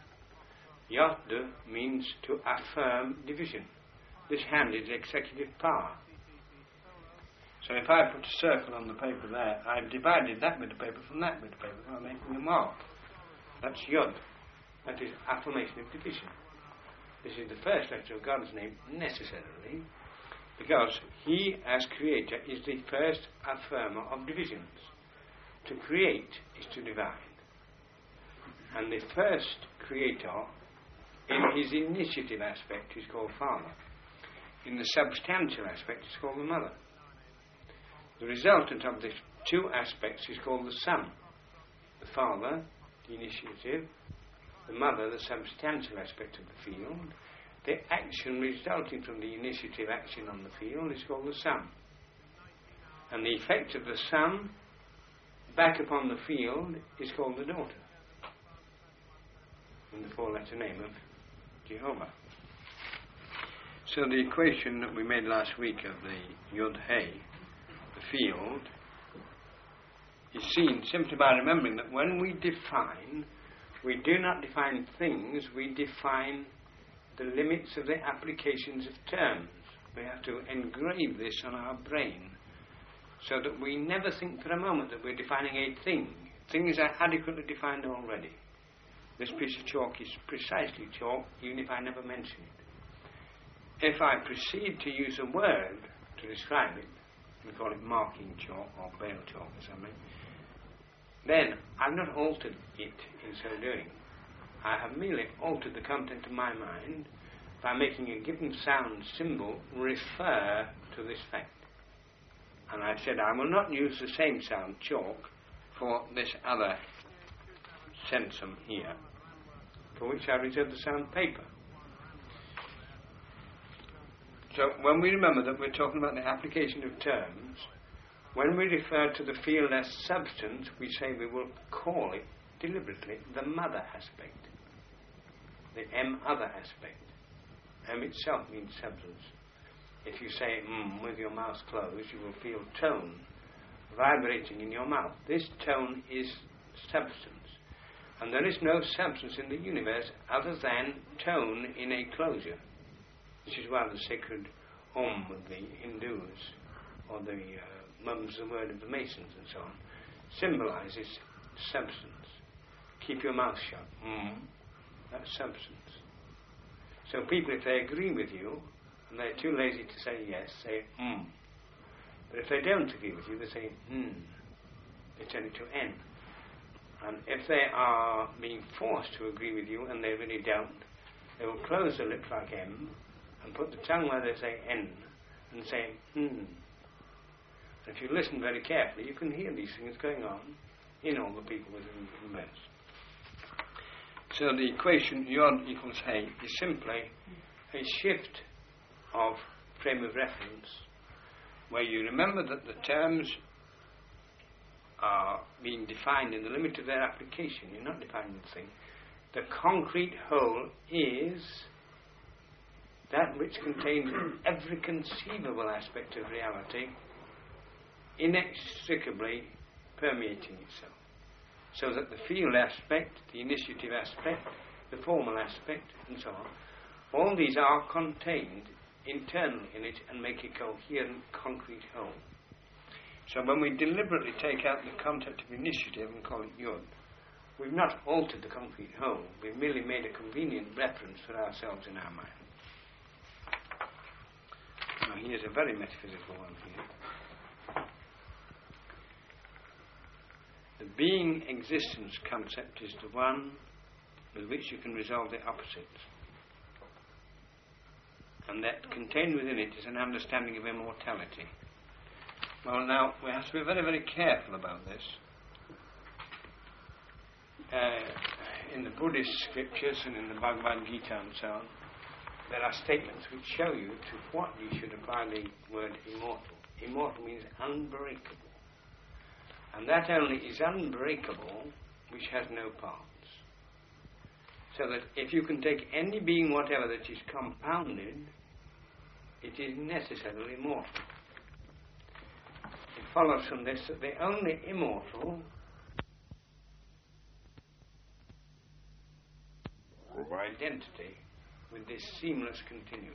Ya, de means to affirm division. This hand is executive power. So if I put a circle on the paper there, I've divided that bit of paper from that bit of paper by making a mark. That's yod. That is affirmation of division. This is the first letter of God's name necessarily, because He, as Creator, is the first affirmer of divisions. To create is to divide. And the first Creator, in His initiative aspect, is called Father. In the substantial aspect, is called the Mother. The resultant of the two aspects is called the Son. The Father, the initiative, the Mother, the substantial aspect of the field. The action resulting from the initiative action on the field is called the Son. And the effect of the Son back upon the field is called the daughter, in the four-letter name of Jehovah. So the equation that we made last week of the Yud Hey, the field, is seen simply by remembering that when we define, we do not define things, we define the limits of the applications of terms. We have to engrave this on our brain so that we never think for a moment that we're defining a thing. Things are adequately defined already. This piece of chalk is precisely chalk, even if I never mention it. If I proceed to use a word to describe it, we call it marking chalk or bale chalk or something, then I've not altered it in so doing. I have merely altered the content of my mind by making a given sound symbol refer to this fact. And I've said I will not use the same sound, chalk, for this other sensum here, for which I reserve the sound paper. So when we remember that we're talking about the application of terms, when we refer to the field as substance, we say we will call it deliberately the mother aspect, the M other aspect. M itself means substance. If you say mm with your mouth closed, you will feel tone vibrating in your mouth. This tone is substance. And there is no substance in the universe other than tone in a closure. Which is why the sacred Om of the Hindus, or the uh, mums the word of the Masons and so on, symbolizes substance. Keep your mouth shut. Mm. That's substance. So people, if they agree with you, and they're too lazy to say yes, say mm. But if they don't agree with you, they say mm. They turn it to N. And if they are being forced to agree with you, and they really don't, they will close their lips like M, and put the tongue where they say N, and say hmm. And if you listen very carefully, you can hear these things going on in all the people within the universe. So the equation Yod equals Hey is simply a shift of frame of reference, where you remember that the terms are being defined in the limit of their application. You're not defining the thing. The concrete whole is that which contains every conceivable aspect of reality, inextricably permeating itself. So that the field aspect, the initiative aspect, the formal aspect, and so on, all these are contained internally in it and make a coherent, concrete whole. So when we deliberately take out the concept of initiative and call it Yod, we've not altered the concrete whole, we've merely made a convenient reference for ourselves in our mind. Now here's a very metaphysical one here. The being existence concept is the one with which you can resolve the opposites. And that contained within it is an understanding of immortality. Well, now, we have to be very, very careful about this. Uh, in the Buddhist scriptures and in the Bhagavad Gita and so on, there are statements which show you to what you should apply the word immortal. Immortal means unbreakable. And that only is unbreakable which has no parts. So that if you can take any being whatever that is compounded, it is necessarily immortal. It follows from this that the only immortal identity with this seamless continuum.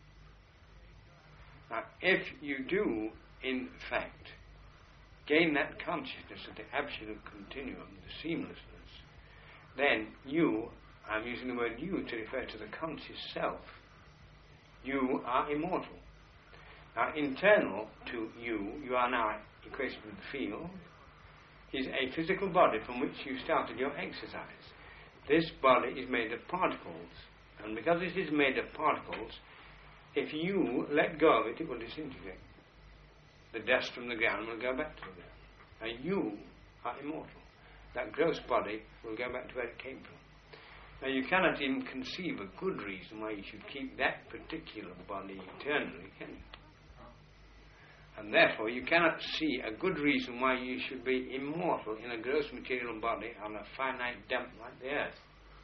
Now, if you do, in fact, gain that consciousness of the absolute continuum, the seamlessness, then you, I'm using the word you to refer to the conscious self, you are immortal. Now, internal to you, you are now equated with the field, is a physical body from which you started your exercise. This body is made of particles, and because it is made of particles, if you let go of it, it will disintegrate. The dust from the ground will go back to the ground. Now you are immortal. That gross body will go back to where it came from. Now you cannot even conceive a good reason why you should keep that particular body eternally, can you? And therefore you cannot see a good reason why you should be immortal in a gross material body on a finite dump like the earth.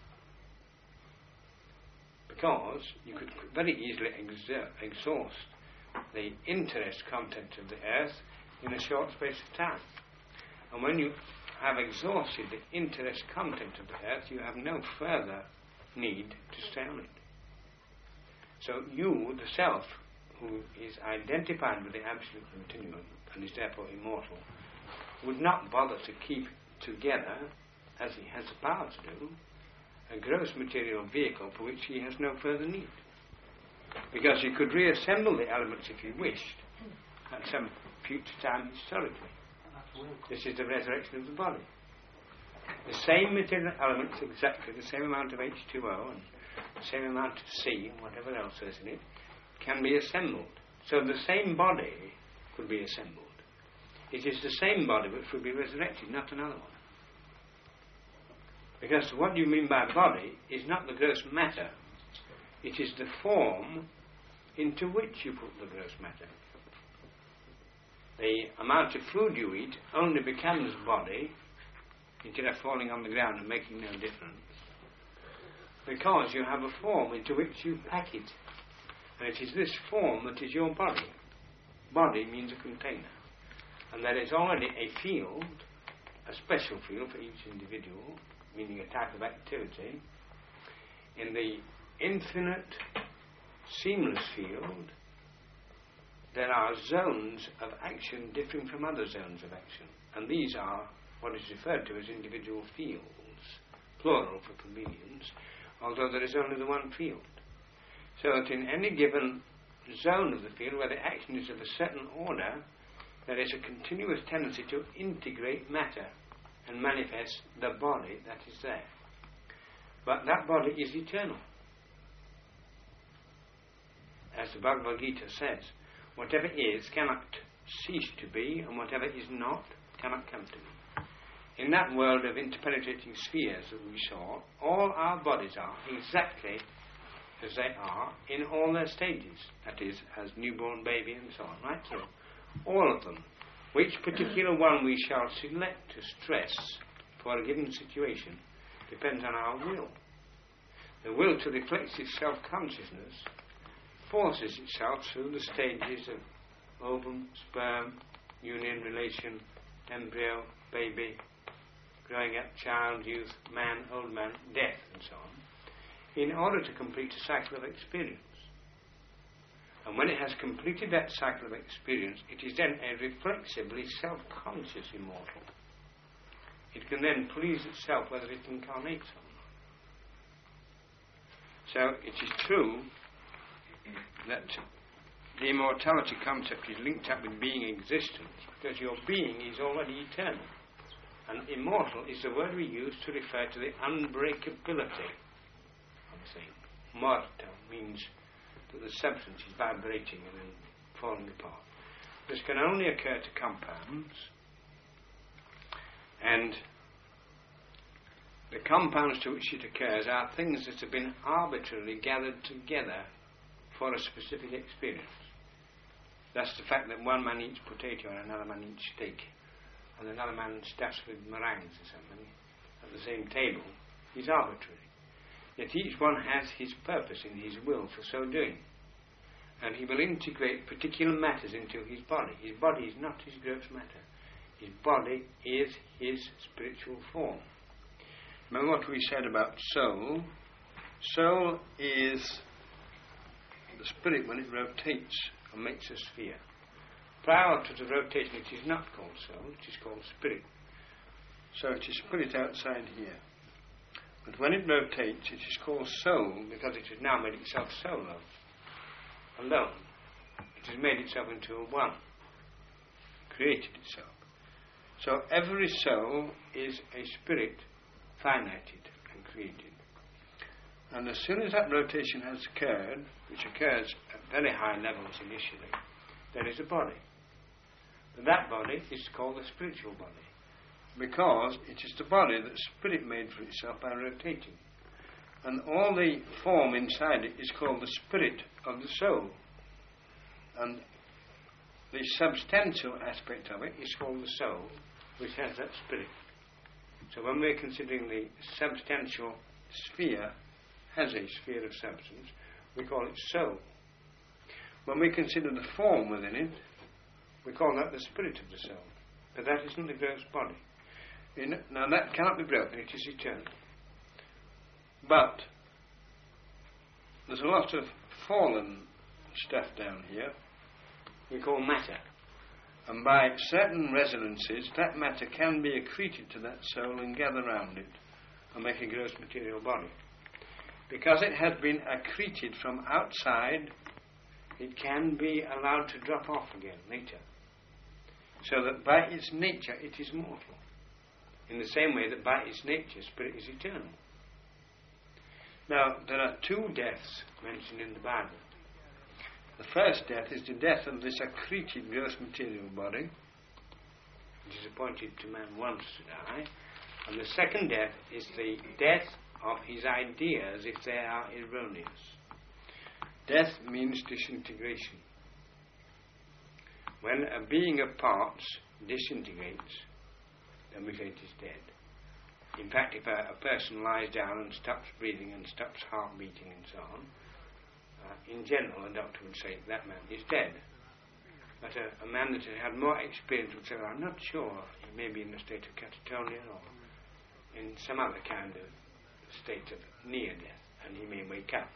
Because you could very easily exer- exhaust the interest content of the earth in a short space of time. And when you have exhausted the interest content of the earth, you have no further need to stay on it. So you, the self, who is identified with the absolute continuum and is therefore immortal, would not bother to keep together, as he has the power to do, a gross material vehicle for which he has no further need. Because he could reassemble the elements if he wished at some future time historically. This is the resurrection of the body. The same material elements, exactly the same amount of H two O and the same amount of C and whatever else is in it, can be assembled. So the same body could be assembled. It is the same body which will be resurrected, not another one. Because what you mean by body is not the gross matter. It is the form into which you put the gross matter. The amount of food you eat only becomes body instead of falling on the ground and making no difference, because you have a form into which you pack it. And it is this form that is your body. Body means a container. And there is already a field, a special field for each individual, meaning a type of activity. In the infinite, seamless field, there are zones of action differing from other zones of action. And these are what is referred to as individual fields, plural for convenience, although there is only the one field. So that in any given zone of the field where the action is of a certain order, there is a continuous tendency to integrate matter and manifest the body that is there. But that body is eternal. As the Bhagavad Gita says, whatever is cannot cease to be, and whatever is not cannot come to be. In that world of interpenetrating spheres that we saw, all our bodies are exactly as they are in all their stages. That is, as newborn baby and so on, right through. All of them. Which particular one we shall select to stress for a given situation depends on our will. The will to reflexive self-consciousness forces itself through the stages of ovum, sperm, union, relation, embryo, baby, growing up, child, youth, man, old man, death, and so on, in order to complete a cycle of experience. And when it has completed that cycle of experience, it is then a reflexively self-conscious immortal. It can then please itself whether it incarnates or not. So it is true that the immortality concept is linked up with being existence, because your being is already eternal. And immortal is the word we use to refer to the unbreakability of a thing. Morta means that the substance is vibrating and then falling apart. This can only occur to compounds, and the compounds to which it occurs are things that have been arbitrarily gathered together for a specific experience. That's the fact that one man eats potato and another man eats steak, and another man stuffs with meringues or something at the same table is arbitrary. Yet each one has his purpose in his will for so doing. And he will integrate particular matters into his body. His body is not his gross matter. His body is his spiritual form. Remember what we said about soul? Soul is the spirit when it rotates and makes a sphere. Prior to the rotation it is not called soul, it is called spirit. So it is spirit outside here. But when it rotates, it is called soul because it has now made itself solo, alone. It has made itself into a one, created itself. So every soul is a spirit, finited and created. And as soon as that rotation has occurred, which occurs at very high levels initially, there is a body. And that body is called the spiritual body, because it is the body that spirit made for itself by rotating. And all the form inside it is called the spirit of the soul. And the substantial aspect of it is called the soul, which has that spirit. So when we're considering the substantial sphere, has a sphere of substance, we call it soul. When we consider the form within it, we call that the spirit of the soul. But that isn't the gross body. In, now that cannot be broken, it is eternal. But there's a lot of fallen stuff down here we call matter. And by certain resonances, that matter can be accreted to that soul and gather round it and make a gross material body. Because it has been accreted from outside, it can be allowed to drop off again later. So that by its nature it is mortal. In the same way that by its nature spirit is eternal. Now, there are two deaths mentioned in the Bible. The first death is the death of this accreted gross material body, which is appointed to man once to die. And the second death is the death of his ideas if they are erroneous. Death means disintegration. When a being of parts disintegrates, then we say it is dead. In fact, if a, a person lies down and stops breathing and stops heart beating and so on, uh, in general a doctor would say that man is dead. But a, a man that had had more experience would say, well, I'm not sure, he may be in a state of catatonia or in some other kind of state of near death, and he may wake up.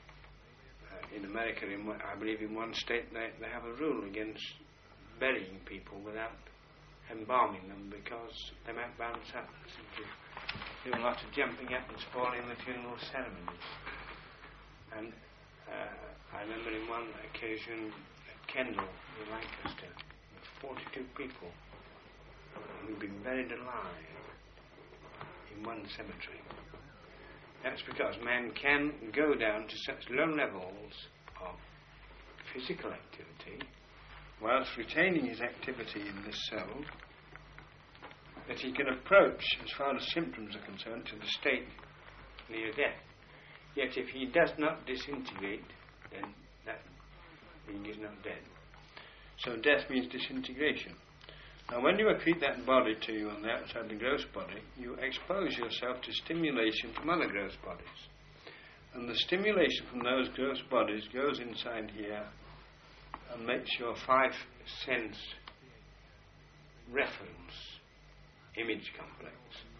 Uh, in America, in, I believe in one state, they, they have a rule against burying people without embalming them because they might bounce up and seem to do a lot of jumping up and spoiling the funeral ceremonies. And uh, I remember in one occasion at Kendal in Lancaster, with forty-two people who'd been buried alive in one cemetery. That's because man can go down to such low levels of physical activity whilst retaining his activity in this soul, that he can approach, as far as symptoms are concerned, to the state near death. Yet if he does not disintegrate, then that being is not dead. So death means disintegration. Now when you accrete that body to you on the outside, the gross body, you expose yourself to stimulation from other gross bodies. And the stimulation from those gross bodies goes inside here and makes your five sense reference image complex.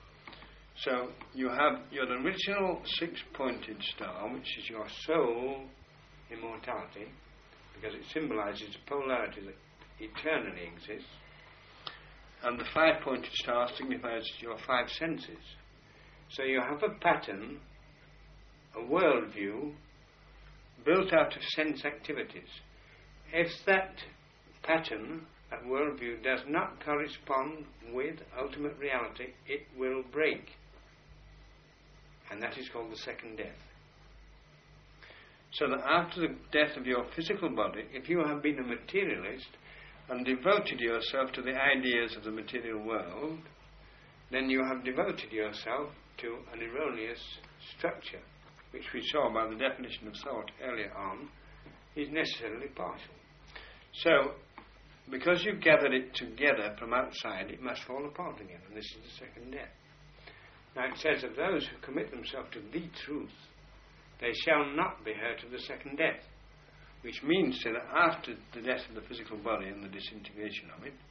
So you have your original six-pointed star, which is your soul immortality, because it symbolises a polarity that eternally exists, and the five-pointed star signifies your five senses. So you have a pattern, a worldview, built out of sense activities. If that pattern, that worldview, does not correspond with ultimate reality, it will break. And that is called the second death. So that after the death of your physical body, if you have been a materialist and devoted yourself to the ideas of the material world, then you have devoted yourself to an erroneous structure, which we saw by the definition of thought earlier on, is necessarily partial. So, because you've gathered it together from outside, it must fall apart again, and this is the second death. Now it says of those who commit themselves to the truth, they shall not be hurt of the second death, which means so that after the death of the physical body and the disintegration of it,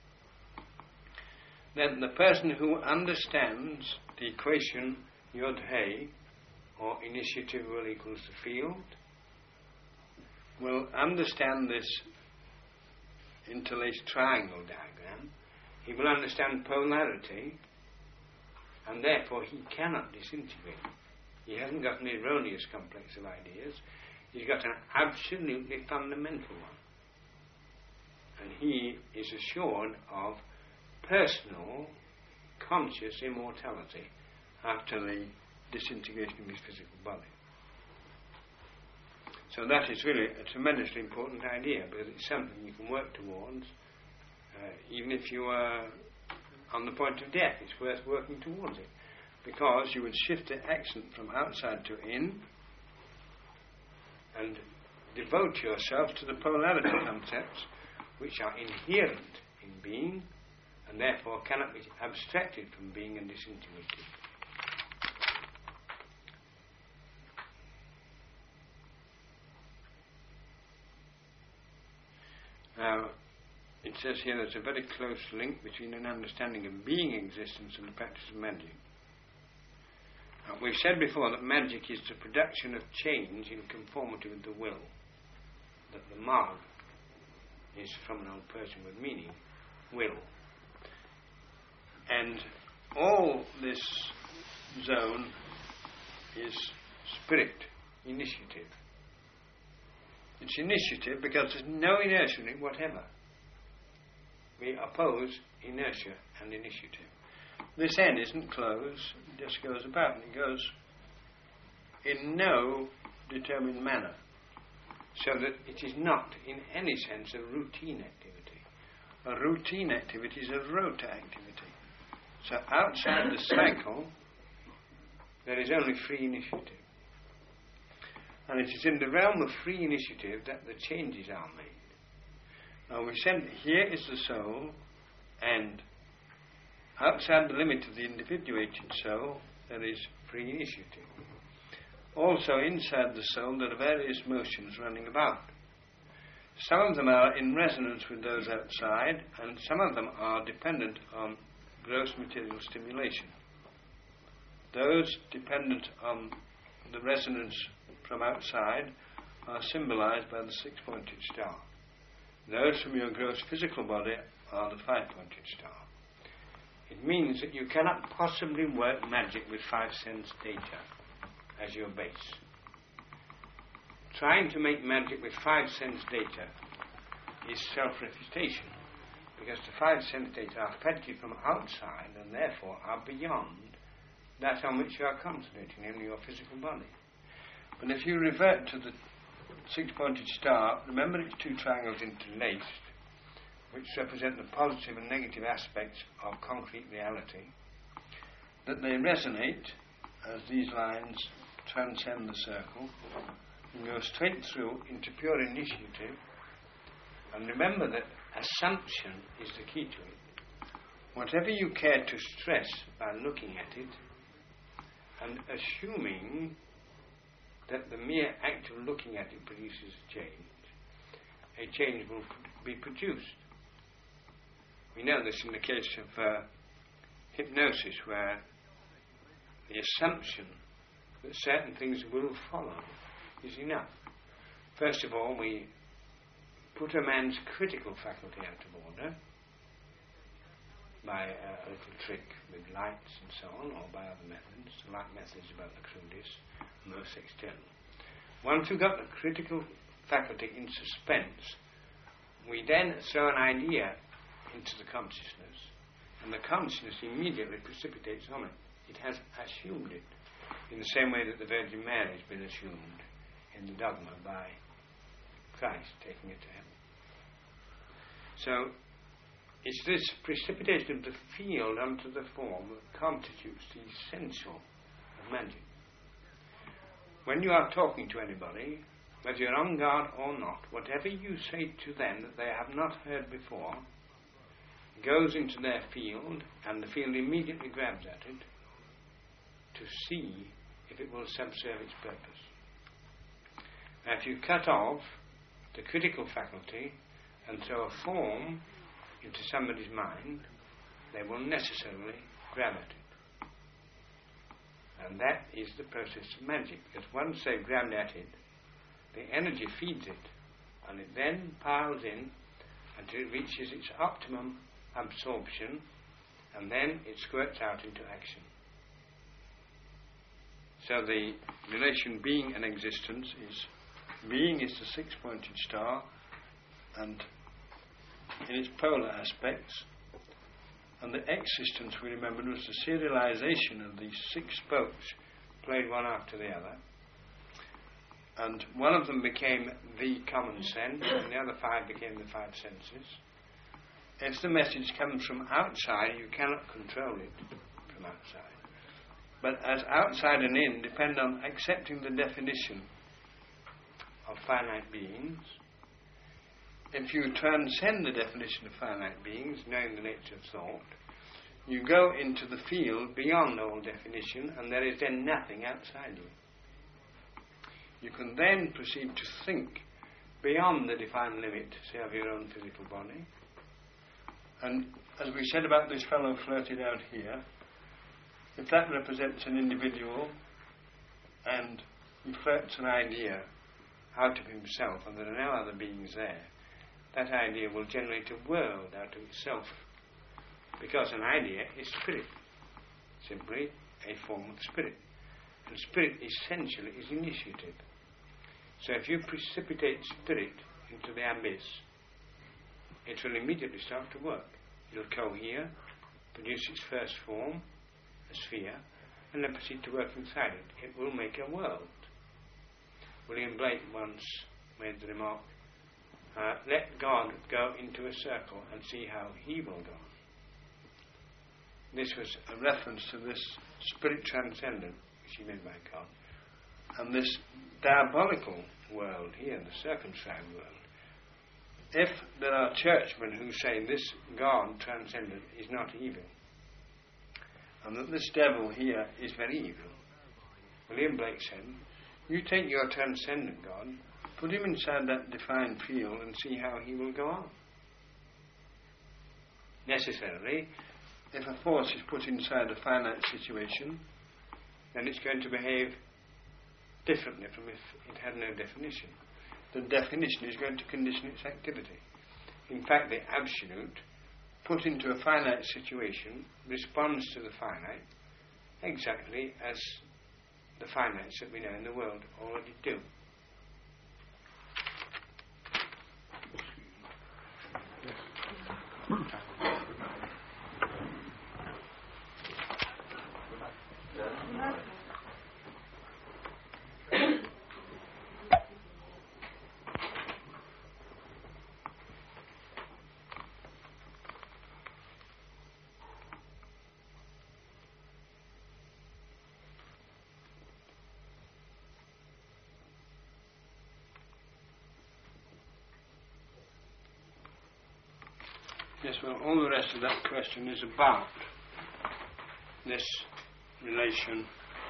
then the person who understands the equation Yod-Hey, or initiative will equals the field, will understand this interlaced triangle diagram. He will understand polarity, and therefore he cannot disintegrate. He hasn't got an erroneous complex of ideas. He's got an absolutely fundamental one. And he is assured of personal, conscious immortality after the disintegration of his physical body. So that is really a tremendously important idea, because it's something you can work towards, uh, even if you are on the point of death. It's worth working towards it, because you would shift the accent from outside to in and devote yourself to the polarity concepts, which are inherent in being, and therefore cannot be abstracted from being and disintegrated. Now, it says here there's a very close link between an understanding of being existence and the practice of magic. Uh, we've said before that magic is the production of change in conformity with the will. That the mag is from an old Persian word meaning will. And all this zone is spirit, initiative. It's initiative because there's no inertia in it whatever. We oppose inertia and initiative. This end isn't closed, it just goes about, and it goes in no determined manner. So that it is not, in any sense, a routine activity. A routine activity is a rota activity. So outside the cycle, there is only free initiative. And it is in the realm of free initiative that the changes are made. Now we said, here is the soul, and outside the limit of the individuated soul, there is free initiative. Also inside the soul there are various motions running about. Some of them are in resonance with those outside, and some of them are dependent on gross material stimulation. Those dependent on the resonance from outside are symbolized by the six-pointed star. Those from your gross physical body are the five-pointed star. It means that you cannot possibly work magic with five sense data as your base. Trying to make magic with five sense data is self-refutation, because the five sense data are fed from outside and therefore are beyond that on which you are concentrating, namely your physical body. But if you revert to the six-pointed star, remember it's two triangles interlaced, which represent the positive and negative aspects of concrete reality, that they resonate as these lines transcend the circle and go straight through into pure initiative. And remember that assumption is the key to it. Whatever you care to stress by looking at it and assuming that the mere act of looking at it produces a change, a change will be produced. We know this in the case of uh, hypnosis, where the assumption that certain things will follow is enough. First of all, we put a man's critical faculty out of order by uh, a little trick with lights and so on, or by other methods. The light methods about the crudest, most external. Once we've got the critical faculty in suspense, we then throw an idea into the consciousness, and the consciousness immediately precipitates on it. It has assumed it, in the same way that the Virgin Mary has been assumed in the dogma by Christ taking it to heaven. So it's this precipitation of the field onto the form that constitutes the essential of magic. When you are talking to anybody, whether you're on guard or not, whatever you say to them that they have not heard before goes into their field, and the field immediately grabs at it to see if it will subserve its purpose. Now, if you cut off the critical faculty and throw a form into somebody's mind, they will necessarily grab at it. And that is the process of magic, because once they've grabbed at it, the energy feeds it, and it then piles in until it reaches its optimum absorption, and then it squirts out into action. So the relation being and existence is, being is the six-pointed star, and in its polar aspects, and the existence, we remember, was the serialization of these six spokes played one after the other, and one of them became the common sense, and the other five became the five senses. If the message comes from outside, you cannot control it from outside. But as outside and in depend on accepting the definition of finite beings, if you transcend the definition of finite beings, knowing the nature of thought, you go into the field beyond all definition, and there is then nothing outside you. You can then proceed to think beyond the defined limit, say, of your own physical body. And as we said about this fellow floated out here, if that represents an individual and he floats an idea out of himself and there are no other beings there, that idea will generate a world out of itself. Because an idea is spirit, simply a form of spirit. And spirit essentially is initiative. So if you precipitate spirit into the abyss, it will immediately start to work. It will cohere, produce its first form, a sphere, and then proceed to work inside it. It will make a world. William Blake once made the remark, uh, let God go into a circle and see how he will go. This was a reference to this spirit transcendent, which he meant by God, and this diabolical world here, the circumscribed world. If there are churchmen who say this God transcendent is not evil, and that this devil here is very evil, William Blake said, you take your transcendent God, put him inside that defined field and see how he will go on. Necessarily, if a force is put inside a finite situation, then it's going to behave differently from if it had no definition. The definition is going to condition its activity. In fact, the absolute, put into a finite situation, responds to the finite exactly as the finites that we know in the world already do. Yes, well, all the rest of that question is about this relation,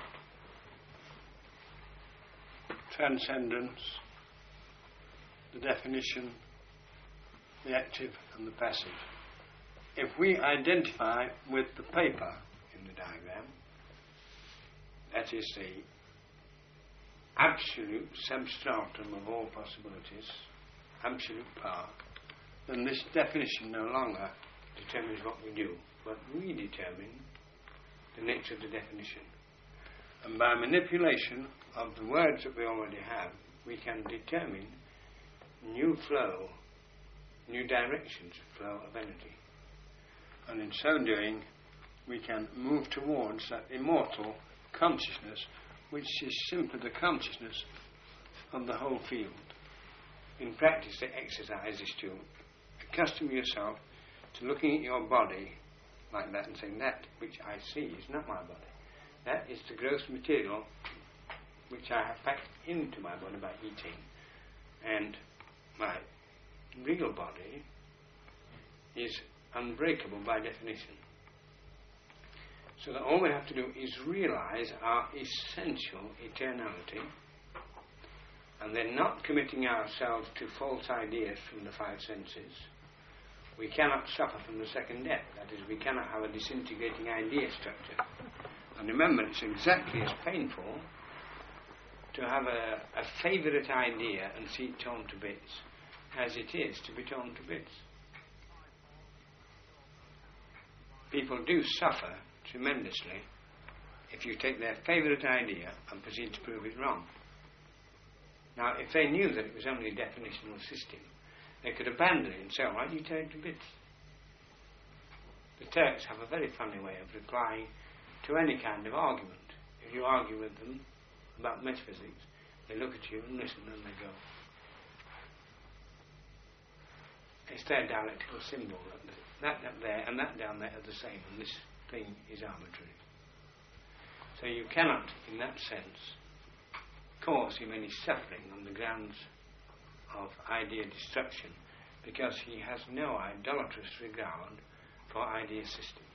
transcendence, the definition, the active and the passive. If we identify with the paper in the diagram, that is the absolute substratum of all possibilities, absolute power, then this definition no longer determines what we do, but we determine the nature of the definition. And by manipulation of the words that we already have, we can determine new flow, new directions of flow of energy. And in so doing, we can move towards that immortal consciousness, which is simply the consciousness of the whole field. In practice, the exercise is to accustom yourself to looking at your body like that and saying, that which I see is not my body. That is the gross material which I have packed into my body by eating. And my real body is unbreakable by definition. So that all we have to do is realize our essential eternality, and then not committing ourselves to false ideas from the five senses. We cannot suffer from the second death. That is, we cannot have a disintegrating idea structure. And remember, it's exactly as painful to have a, a favourite idea and see it torn to bits as it is to be torn to bits. People do suffer tremendously if you take their favourite idea and proceed to prove it wrong. Now, if they knew that it was only a definitional system, they could abandon it and say, all right, you tear it to bits. The Turks have a very funny way of replying to any kind of argument. If you argue with them about metaphysics, they look at you and listen and they go. It's their dialectical symbol. That up there and that down there are the same, and this thing is arbitrary. So you cannot, in that sense, cause him any suffering on the grounds of idea destruction because he has no idolatrous regard for idea systems.